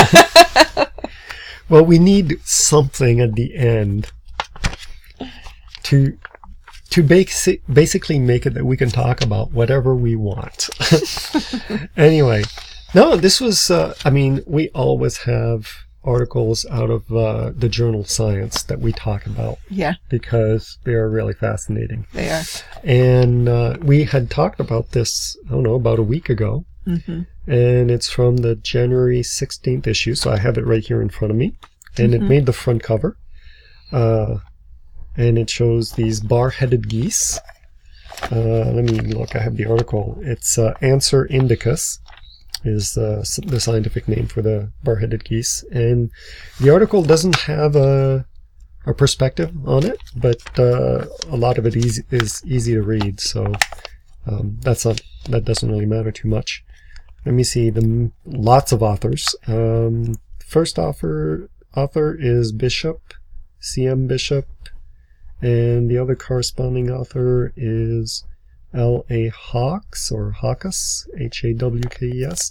Well, we need something at the end to to basic, basically make it that we can talk about whatever we want. Anyway, no, this was, uh, I mean, we always have articles out of uh, the journal Science that we talk about. Yeah. Because they are really fascinating. They are. And uh, we had talked about this, I don't know, about a week ago. Mm-hmm. And it's from the January sixteenth issue, so I have it right here in front of me. And mm-hmm. it made the front cover. Uh, and it shows these bar-headed geese. Uh, let me look, I have the article. It's uh, Anser indicus is uh, the scientific name for the bar-headed geese. And the article doesn't have a, a perspective on it, but uh, a lot of it easy, is easy to read, so um, that's not, that doesn't really matter too much. Let me see, the lots of authors. Um, first author author is Bishop, C M Bishop, and the other corresponding author is L A Hawks, or Hawkus, H A W K E S.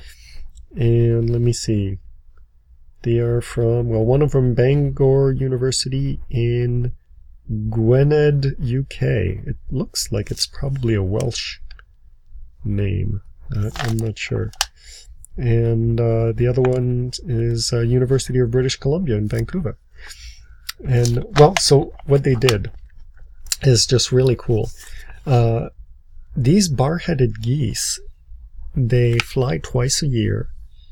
And let me see. They are from, well, one of them, Bangor University in Gwynedd, U K. It looks like it's probably a Welsh name. Uh, I'm not sure. And uh, the other one is uh, University of British Columbia in Vancouver. And, well, so what they did is just really cool. Uh, these bar-headed geese, they fly twice a year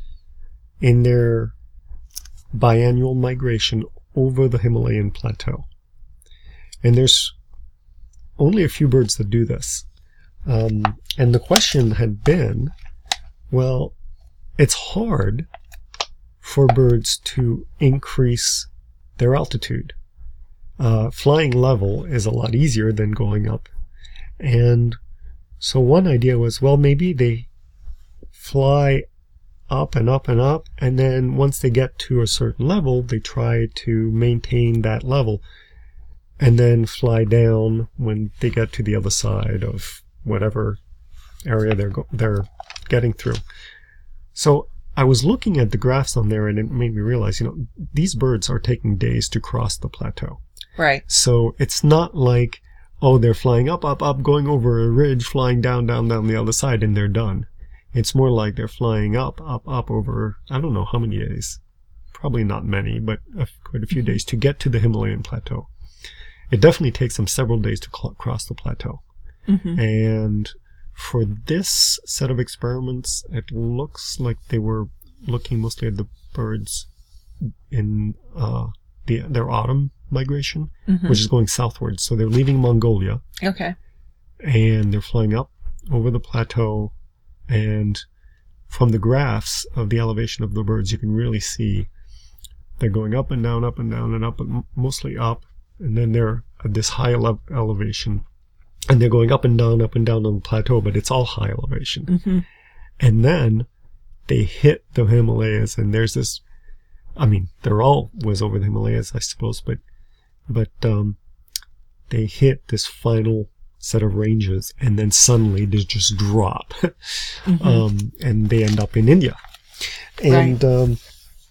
in their biannual migration over the Himalayan plateau. And there's only a few birds that do this. Um, and the question had been, well, it's hard for birds to increase their altitude. Uh, flying level is a lot easier than going up. And so one idea was, well, maybe they fly up and up and up, and then once they get to a certain level, they try to maintain that level and then fly down when they get to the other side of whatever area they're go- they're getting through. So I was looking at the graphs on there, and it made me realize, you know, these birds are taking days to cross the plateau. Right. So it's not like, oh, they're flying up, up, up, going over a ridge, flying down, down, down the other side, and they're done. It's more like they're flying up, up, up over, I don't know how many days. Probably not many, but a, quite a few days to get to the Himalayan plateau. It definitely takes them several days to cl- cross the plateau. Mm-hmm. And for this set of experiments, it looks like they were looking mostly at the birds in uh, the their autumn migration, mm-hmm. which is going southwards. So they're leaving Mongolia. Okay. And they're flying up over the plateau. And from the graphs of the elevation of the birds, you can really see they're going up and down, up and down and up, but m- mostly up. And then they're at this high ele- elevation. And they're going up and down, up and down on the plateau, but it's all high elevation. Mm-hmm. And then they hit the Himalayas, and there's this, I mean, they're always over the Himalayas, I suppose, but, but, um, they hit this final set of ranges, and then suddenly they just drop. mm-hmm. um, and they end up in India. And, right. um,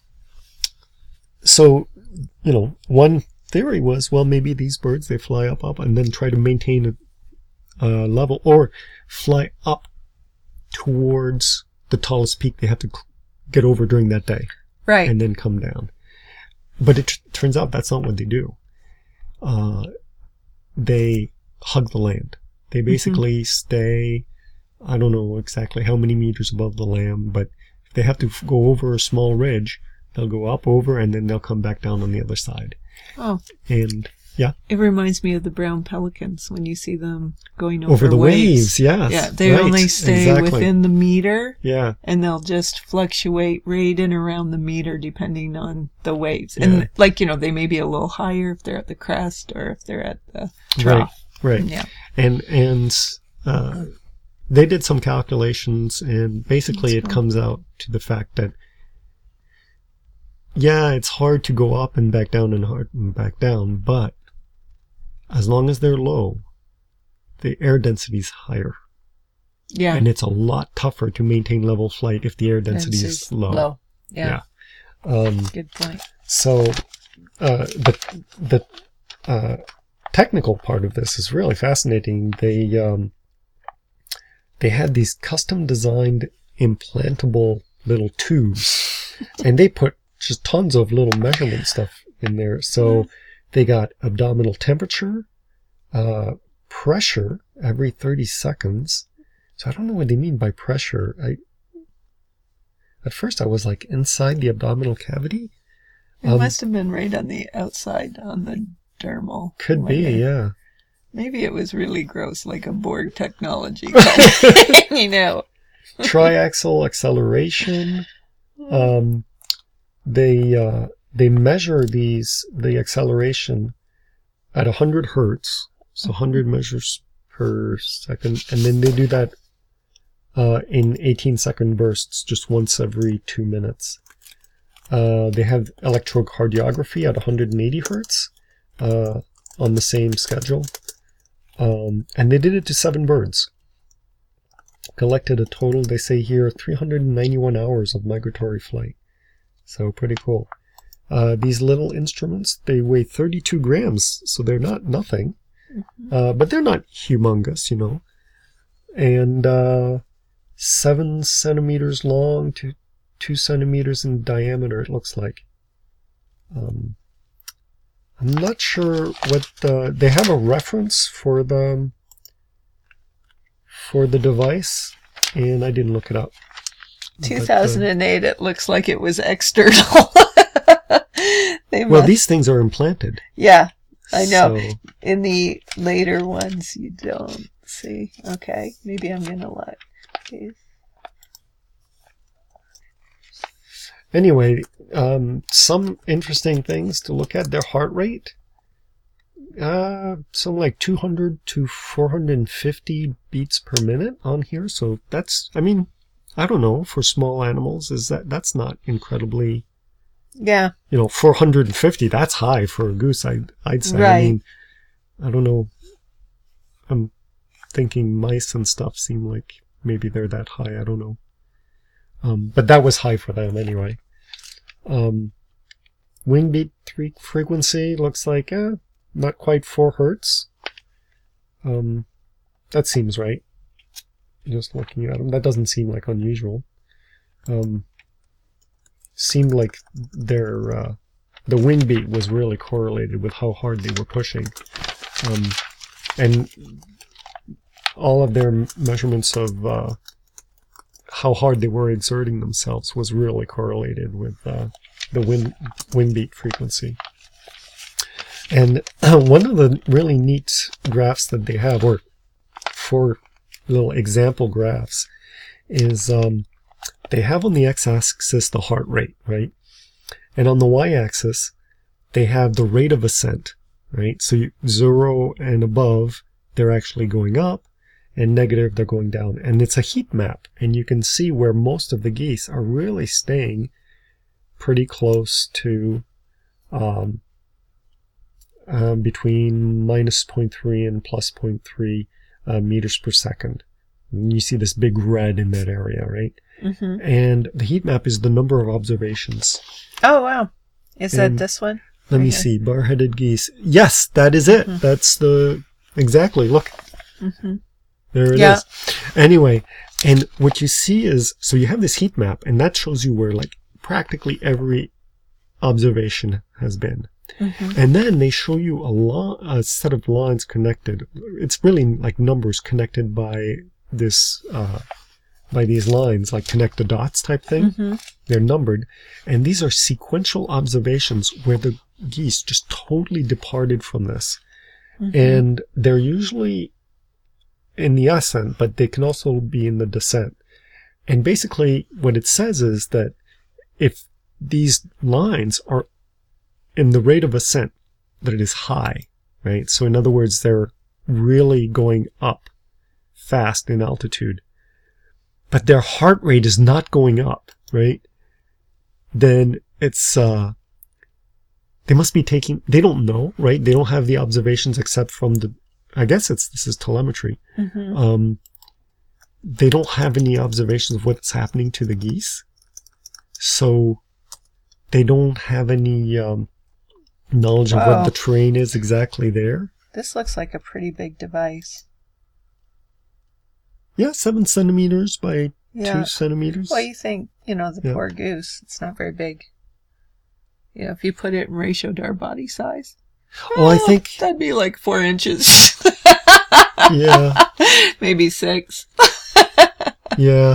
so, you know, one theory was, well, maybe these birds, they fly up, up, and then try to maintain a, a level, or fly up towards the tallest peak they have to get over during that day. Right. And then come down. But it t- turns out that's not what they do. Uh, they hug the land. They basically mm-hmm. stay, I don't know exactly how many meters above the land, but if they have to f- go over a small ridge, they'll go up over, and then they'll come back down on the other side. Oh. And, yeah. It reminds me of the brown pelicans when you see them going over, over the waves. waves. Yeah. Yeah, they right. only stay exactly. within the meter. Yeah. And they'll just fluctuate right in around the meter depending on the waves. Yeah. And, like, you know, they may be a little higher if they're at the crest or if they're at the trough. Right. Right. Yeah. And, and, uh, they did some calculations, and basically That's it cool. comes out to the fact that, yeah, it's hard to go up and back down and hard and back down, but as long as they're low, the air density is higher. Yeah. And it's a lot tougher to maintain level flight if the air density is, is low. Low. Yeah. yeah. Um, Good point. So, uh, the, the, uh, technical part of this is really fascinating. They, um, they had these custom designed implantable little tubes, and they put just tons of little measurement stuff in there. So they got abdominal temperature, uh, pressure every thirty seconds. So I don't know what they mean by pressure. I, at first I was like, inside the abdominal cavity? It um, must have been right on the outside, on the dermal. Could layer. be, yeah. Maybe it was really gross, like a Borg technology kind of hanging out. Triaxial acceleration. Um, they uh, they measure these the acceleration at one hundred hertz, so one hundred measures per second, and then they do that uh, in eighteen second bursts, just once every two minutes. Uh, they have electrocardiography at one hundred eighty hertz uh, on the same schedule. Um, and they did it to seven birds. Collected a total, they say here, three hundred ninety-one hours of migratory flight. So pretty cool. Uh, these little instruments, they weigh thirty-two grams, so they're not nothing. Mm-hmm. Uh, but they're not humongous, you know. And uh, seven centimeters long to two centimeters in diameter, it looks like. Um, I'm not sure what the... They have a reference for the for the device, and I didn't look it up. two thousand eight, but, uh, it looks like it was external. they well, must... these things are implanted. Yeah, I know. So... In the later ones, you don't see. Okay, maybe I'm going to let these. Anyway, um, some interesting things to look at. Their heart rate, uh, something like two hundred to four hundred fifty beats per minute on here. So that's, I mean, I don't know, for small animals, is that, that's not incredibly, yeah, you know, four hundred fifty, that's high for a goose, I'd, I'd say. Right. I mean, I don't know. I'm thinking mice and stuff seem like maybe they're that high. I don't know. Um, but that was high for them anyway. Um, wing beat three frequency looks like, eh, not quite four hertz. Um, that seems right. Just looking at them, that doesn't seem like unusual. Um, seemed like their, uh, the wing beat was really correlated with how hard they were pushing. Um, and all of their measurements of, uh, how hard they were exerting themselves was really correlated with uh, the wing, wing beat frequency. And uh, one of the really neat graphs that they have, or four little example graphs, is um, they have on the x-axis the heart rate, right? And on the y-axis, they have the rate of ascent, right? So you, zero and above, they're actually going up. and negative, they're going down. And it's a heat map, and you can see where most of the geese are really staying pretty close to um, um, between minus zero point three and plus zero point three uh, meters per second. And you see this big red in that area, right? Mm-hmm. And the heat map is the number of observations. Oh, wow. Is And that this one? Let Right me here. see. Bar-headed geese. Yes, that is it. Mm-hmm. That's the... Exactly. Look. Mm-hmm. There it is. Yeah. Anyway, and what you see is... So you have this heat map, and that shows you where, like, practically every observation has been. Mm-hmm. And then they show you a, lo- a set of lines connected. It's really like numbers connected by this... Uh, by these lines, like connect the dots type thing. Mm-hmm. They're numbered. And these are sequential observations where the geese just totally departed from this. Mm-hmm. And they're usually in the ascent, but they can also be in the descent. And basically what it says is that if these lines are in the rate of ascent, that it is high, right? So in other words, they're really going up fast in altitude, but their heart rate is not going up, right? Then it's, uh, they must be taking, they don't know, right? They don't have the observations except from the, I guess it's, this is telemetry. Mm-hmm. Um, they don't have any observations of what's happening to the geese. So they don't have any, um, knowledge of Wow. what the terrain is exactly there. This looks like a pretty big device. Yeah, seven centimeters by Yeah. two centimeters. Well, you think, you know, the Yeah. poor goose, it's not very big. You know, if you put it in ratio to our body size. Well, I think, That'd be like four inches. yeah, Maybe six. yeah.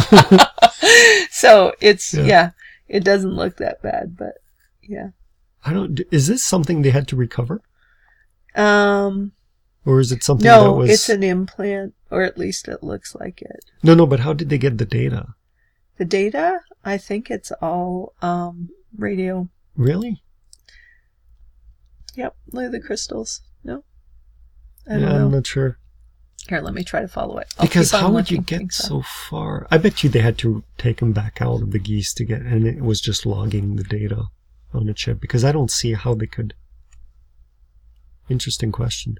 So it's, Yeah. yeah. it doesn't look that bad, but yeah. I don't, is this something they had to recover? Um, Or is it something that no, was... it's an implant, or at least it looks like it. No, no, but how did they get the data? The data, I think it's all um, radio. Really? Yep, look at the crystals. No? I don't Yeah, know. I'm not sure. Here, let me try to follow it. I'll Because keep on how would you looking get things up. so far? I bet you they had to take them back out of the geese to get, and it was just logging the data on a chip, because I don't see how they could. Interesting question.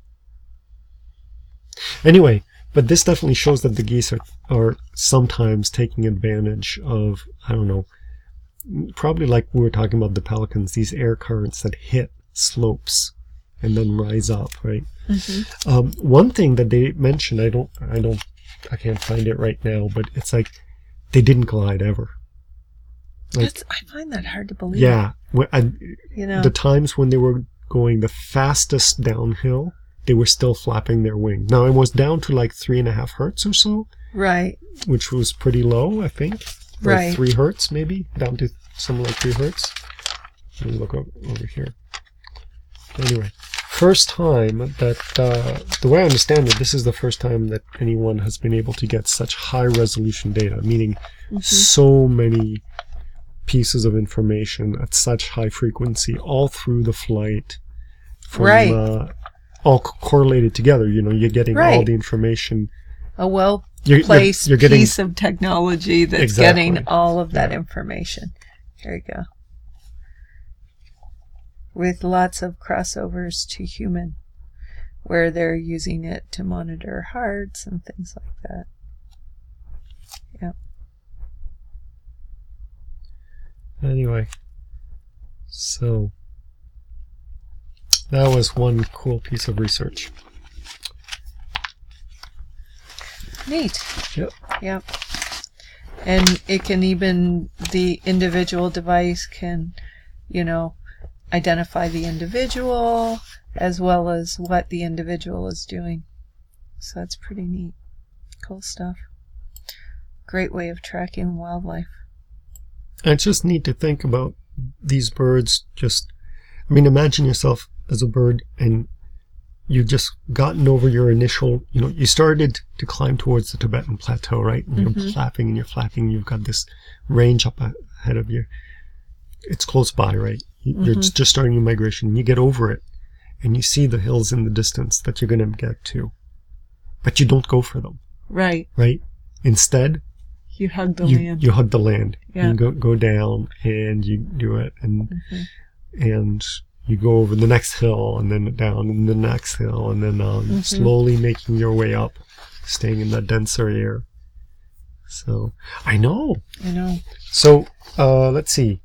Anyway, but this definitely shows that the geese are, are sometimes taking advantage of, I don't know, probably like we were talking about the pelicans, these air currents that hit slopes and then rise up, right? Mm-hmm. Um, one thing that they mentioned, I don't, I don't, I can't find it right now, but it's like they didn't glide ever. Like, That's, I find that hard to believe. yeah, when, I, You know, the times when they were going the fastest downhill, they were still flapping their wing. Now it was down to like three and a half hertz or so, right. which was pretty low, I think. Or Right. three hertz, maybe, down to something like three hertz. Let me look over, over here. Anyway, first time that, uh, the way I understand it, this is the first time that anyone has been able to get such high resolution data, meaning Mm-hmm. so many pieces of information at such high frequency all through the flight. From, Right. Uh, all co- correlated together. You know, you're getting all Right. the information. A well You're, you're, placed you're getting, piece of technology that's Exactly. getting all of that Yeah. information. Here you go. With lots of crossovers to human, where they're using it to monitor hearts and things like that. Yeah. Anyway, so that was one cool piece of research. Neat. Yep. Yep. And it can even, the individual device can, you know, identify the individual as well as what the individual is doing. So that's pretty neat. Cool stuff. Great way of tracking wildlife. And it's just neat to think about these birds just, I mean, imagine yourself as a bird and you've just gotten over your initial, you know, you started to climb towards the Tibetan Plateau, right? And Mhm. you're flapping and you're flapping, you've got this range up ahead of you. It's close by, right? You're Mhm. just starting your migration. You get over it and you see the hills in the distance that you're going to get to. but you don't go for them, Right. right? Instead, You hug the you, land. you hug the land. Yeah. You go go down and you do it, and Mhm. and you go over the next hill, and then down, and the next hill, and then um, Mhm. slowly making your way up, staying in that denser air. So I know. I know. So uh, let's see.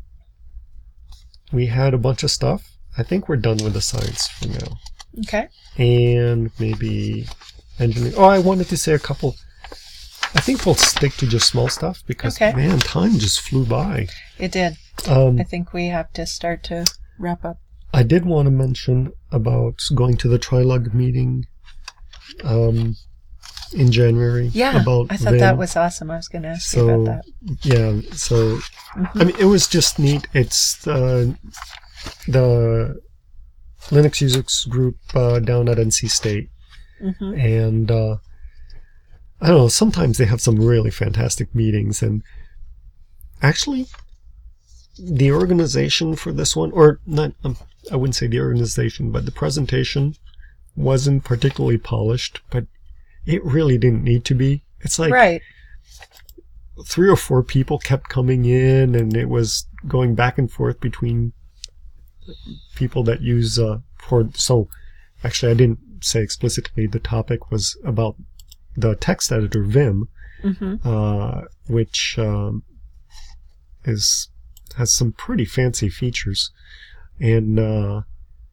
We had a bunch of stuff. I think we're done with the science for now, Okay. and maybe engineering. Oh, I wanted to say a couple. I think we'll stick to just small stuff because, Okay. man, time just flew by. It did. Um, I think we have to start to wrap up. I did want to mention about going to the Trilug meeting um, in January. Yeah. About I thought Vim. that was awesome. I was going to ask So, you about that. yeah, so, Mhm. I mean, it was just neat. It's uh, the Linux users group uh, down at N C State. Mhm. And, uh, I don't know, sometimes they have some really fantastic meetings. And actually, the organization for this one, or not, um, I wouldn't say the organization, but the presentation wasn't particularly polished, but it really didn't need to be. It's like Right. three or four people kept coming in, and it was going back and forth between people that use uh, for. So, actually, I didn't say explicitly the topic was about the text editor Vim, Mhm. uh, which um, is has some pretty fancy features, and uh,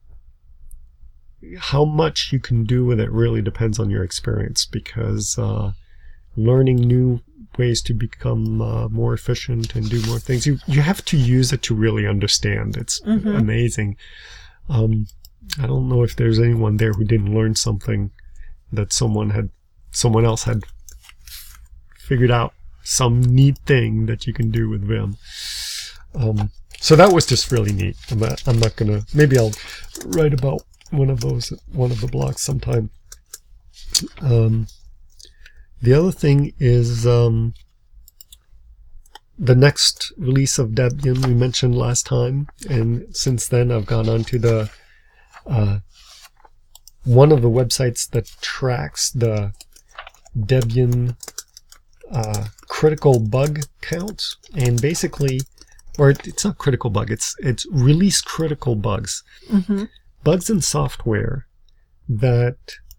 how much you can do with it really depends on your experience, because uh, learning new ways to become uh, more efficient and do more things, you you have to use it to really understand. It's Mhm. amazing. Um, I don't know if there's anyone there who didn't learn something that someone had, someone else had figured out some neat thing that you can do with Vim. Um, so that was just really neat. I'm not, I'm not gonna. Maybe I'll write about one of those, one of the blogs sometime. Um, the other thing is um, the next release of Debian we mentioned last time, and since then I've gone on to the uh, one of the websites that tracks the Debian uh, critical bug count, and basically, or it, it's not critical bug, it's it's release critical bugs, Mhm. bugs in software that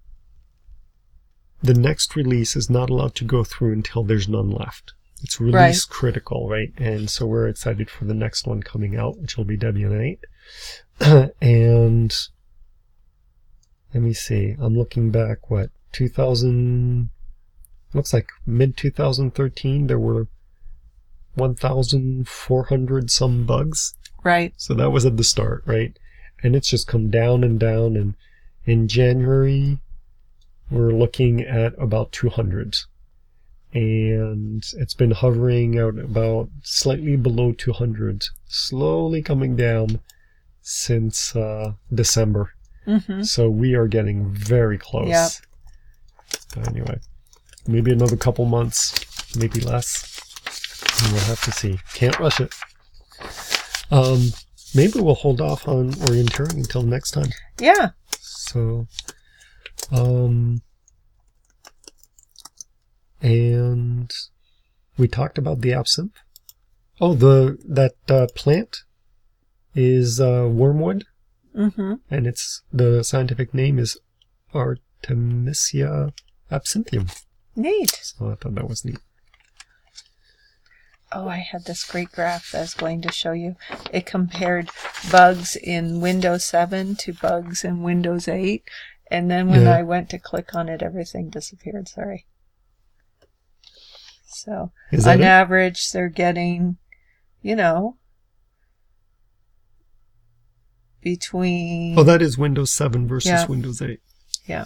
the next release is not allowed to go through until there's none left. It's release critical, right? And so we're excited for the next one coming out, which will be Debian eight. And let me see, I'm looking back, what, two thousand, looks like mid twenty thirteen, there were one thousand four hundred some bugs. Right. So that was at the start, right? And it's just come down and down, and in January, we're looking at about two hundred. And it's been hovering out about slightly below two hundred, slowly coming down since uh, December. Mhm. So we are getting very close. Yep. But anyway, maybe another couple months, maybe less. And we'll have to see. Can't rush it. Um, maybe we'll hold off on orienteering until next time. Yeah. So, um, and we talked about the absinthe. Oh, the that uh, plant is uh, wormwood, Mhm. and it's the scientific name is Artemisia absinthium. Neat. So I thought that was neat. Oh, I had this great graph that I was going to show you. It compared bugs in Windows seven to bugs in Windows eight. And then when Yeah. I went to click on it, everything disappeared. Sorry. So, Is that on it? average, they're getting, you know, between... Oh, that is Windows seven versus Yeah. Windows eight. Yeah.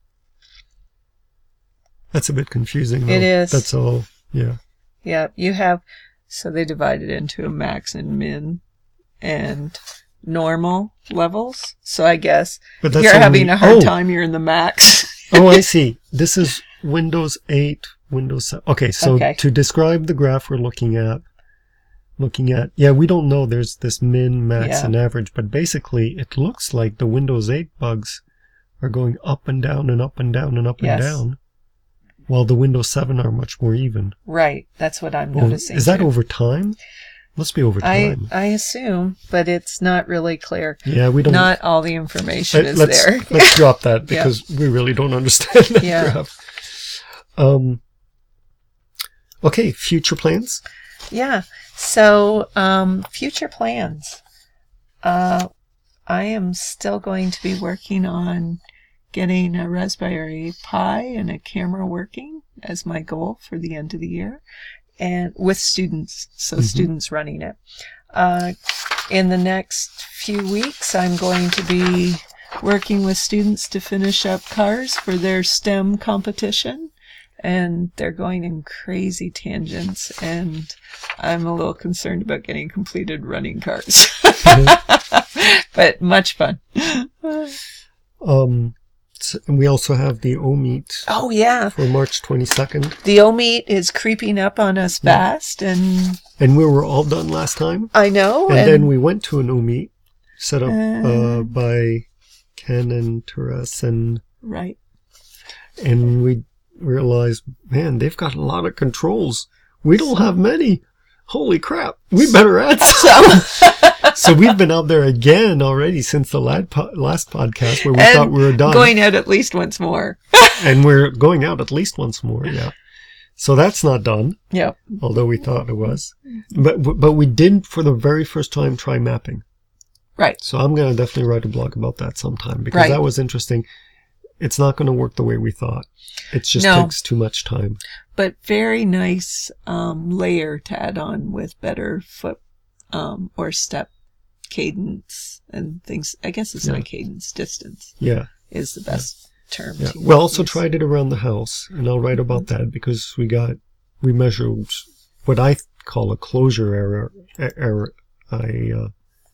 That's a bit confusing, though. It is. That's all. Yeah. Yeah, you have, so they divide it into a max and min and normal levels. So I guess But if that's you're only- having a hard oh. time, you're in the max. Oh, I see. This is Windows eight, Windows seven. Okay, so Okay. to describe the graph we're looking at, looking at, yeah, we don't know. There's this min, max, Yeah. and average, but basically it looks like the Windows eight bugs are going up and down and up and down and up Yes. and down, while the Windows seven are much more even. Right. That's what I'm Well, noticing. is that too. over time? Must be over I, time. I assume, but it's not really clear. yeah, we don't. Not all the information Uh, is let's, there. let's drop that Yeah. because we really don't understand that Yeah. graph. Um, okay, future plans? Yeah. So, um, future plans. Uh, I am still going to be working on getting a Raspberry Pi and a camera working as my goal for the end of the year, and with students, so Mhm. students running it. Uh, in the next few weeks, I'm going to be working with students to finish up cars for their STEM competition. And they're going in crazy tangents, and I'm a little concerned about getting completed running cars. But much fun. Um, s- and we also have the O-Meet Oh, yeah. for March twenty-second. The O-Meet is creeping up on us fast, and And we were all done last time. I know. And, And, then we went to an O-Meet set up uh, Uh. by Ken and Therese, and, right. and we realized, man, they've got a lot of controls. We don't have many. Holy crap. We better add some. So we've been out there again already since the lad po- last podcast where we And thought we were done. Going out at least once more. And we're going out at least once more, yeah. So that's not done, Yep. although we thought it was. But but we did, for the very first time, try mapping. Right. So I'm going to definitely write a blog about that sometime, because Right. that was interesting. It's not going to work the way we thought. It just No. takes too much time. But very nice um, layer to add on with better foot um, or step cadence and things. I guess it's Yeah. not cadence, distance Yeah. is the best term. Yeah. to We also use. tried it around the house, and I'll write about that because we got, we measured what I call a closure error. error. I, uh,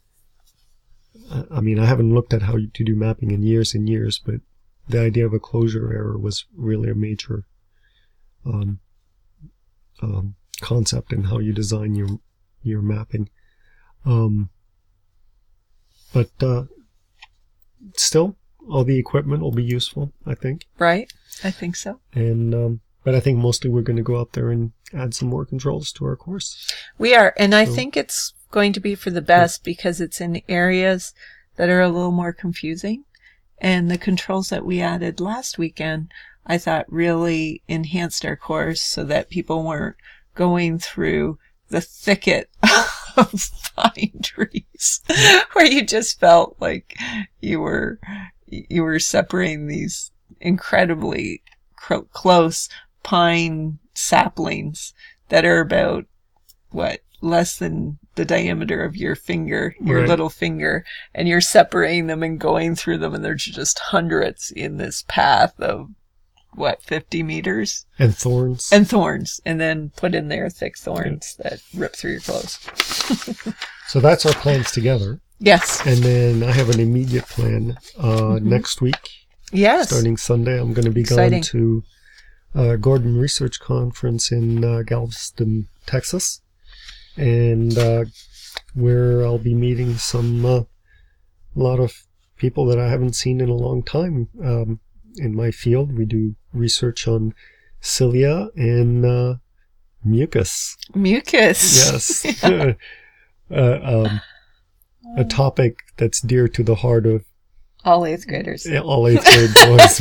I mean, I haven't looked at how to do mapping in years and years, but the idea of a closure error was really a major um, um, concept in how you design your your mapping. Um, but uh, still, all the equipment will be useful, I think. Right? I think so. And um, but I think mostly we're going to go out there and add some more controls to our course. We are. And I So- think it's going to be for the best because it's in areas that are a little more confusing. And the controls that we added last weekend, I thought really enhanced our course so that people weren't going through the thicket of pine trees where you just felt like you were, you were separating these incredibly cr- close pine saplings that are about, what, less than the diameter of your finger, your Right. little finger, and you're separating them and going through them, and there's just hundreds in this path of, what, fifty meters? And thorns. And thorns, and then put in there thick thorns that rip through your clothes. So that's our plans together. Yes. And then I have an immediate plan. Uh, Mhm. Next week, Yes. starting Sunday, I'm going to be Exciting. going to uh, Gordon Research Conference in uh, Galveston, Texas. And uh, where I'll be meeting some uh, a lot of people that I haven't seen in a long time. Um, in my field, we do research on cilia and uh, mucus. Mucus. Yes, uh, um, a topic that's dear to the heart of All eighth graders. all eighth grade boys.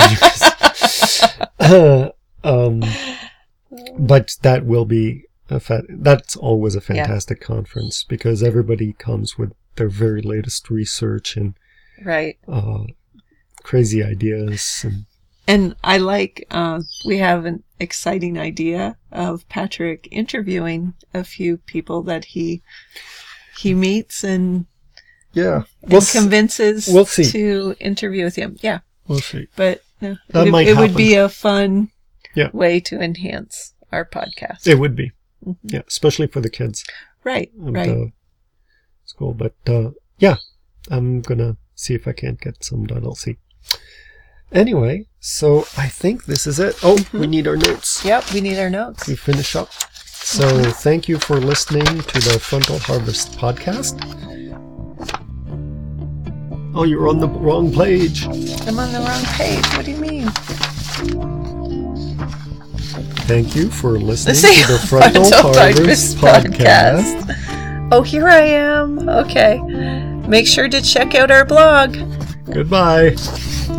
uh, um, but that will be a fa- that's always a fantastic conference because everybody comes with their very latest research and Right. uh, crazy ideas. And And I like, uh, we have an exciting idea of Patrick interviewing a few people that he he meets and, yeah, and we'll, s- convinces we'll see. to interview with him. Yeah, we'll see. but no, That it, might it would happen. be a fun Yeah. way to enhance our podcast. It would be, Mhm. yeah, especially for the kids Right, of right. the school. But uh, yeah, I'm gonna see if I can't get some done. I'll see. Anyway, so I think this is it. Oh, we need our notes. Yep, we need our notes. We finish up. So thank you for listening to the Frontal Harvest podcast. Oh, you're on the wrong page. I'm on the wrong page. What do you mean? Thank you for listening This to the Frontal Harvest podcast. podcast. Oh, here I am. Okay. Make sure to check out our blog. Goodbye.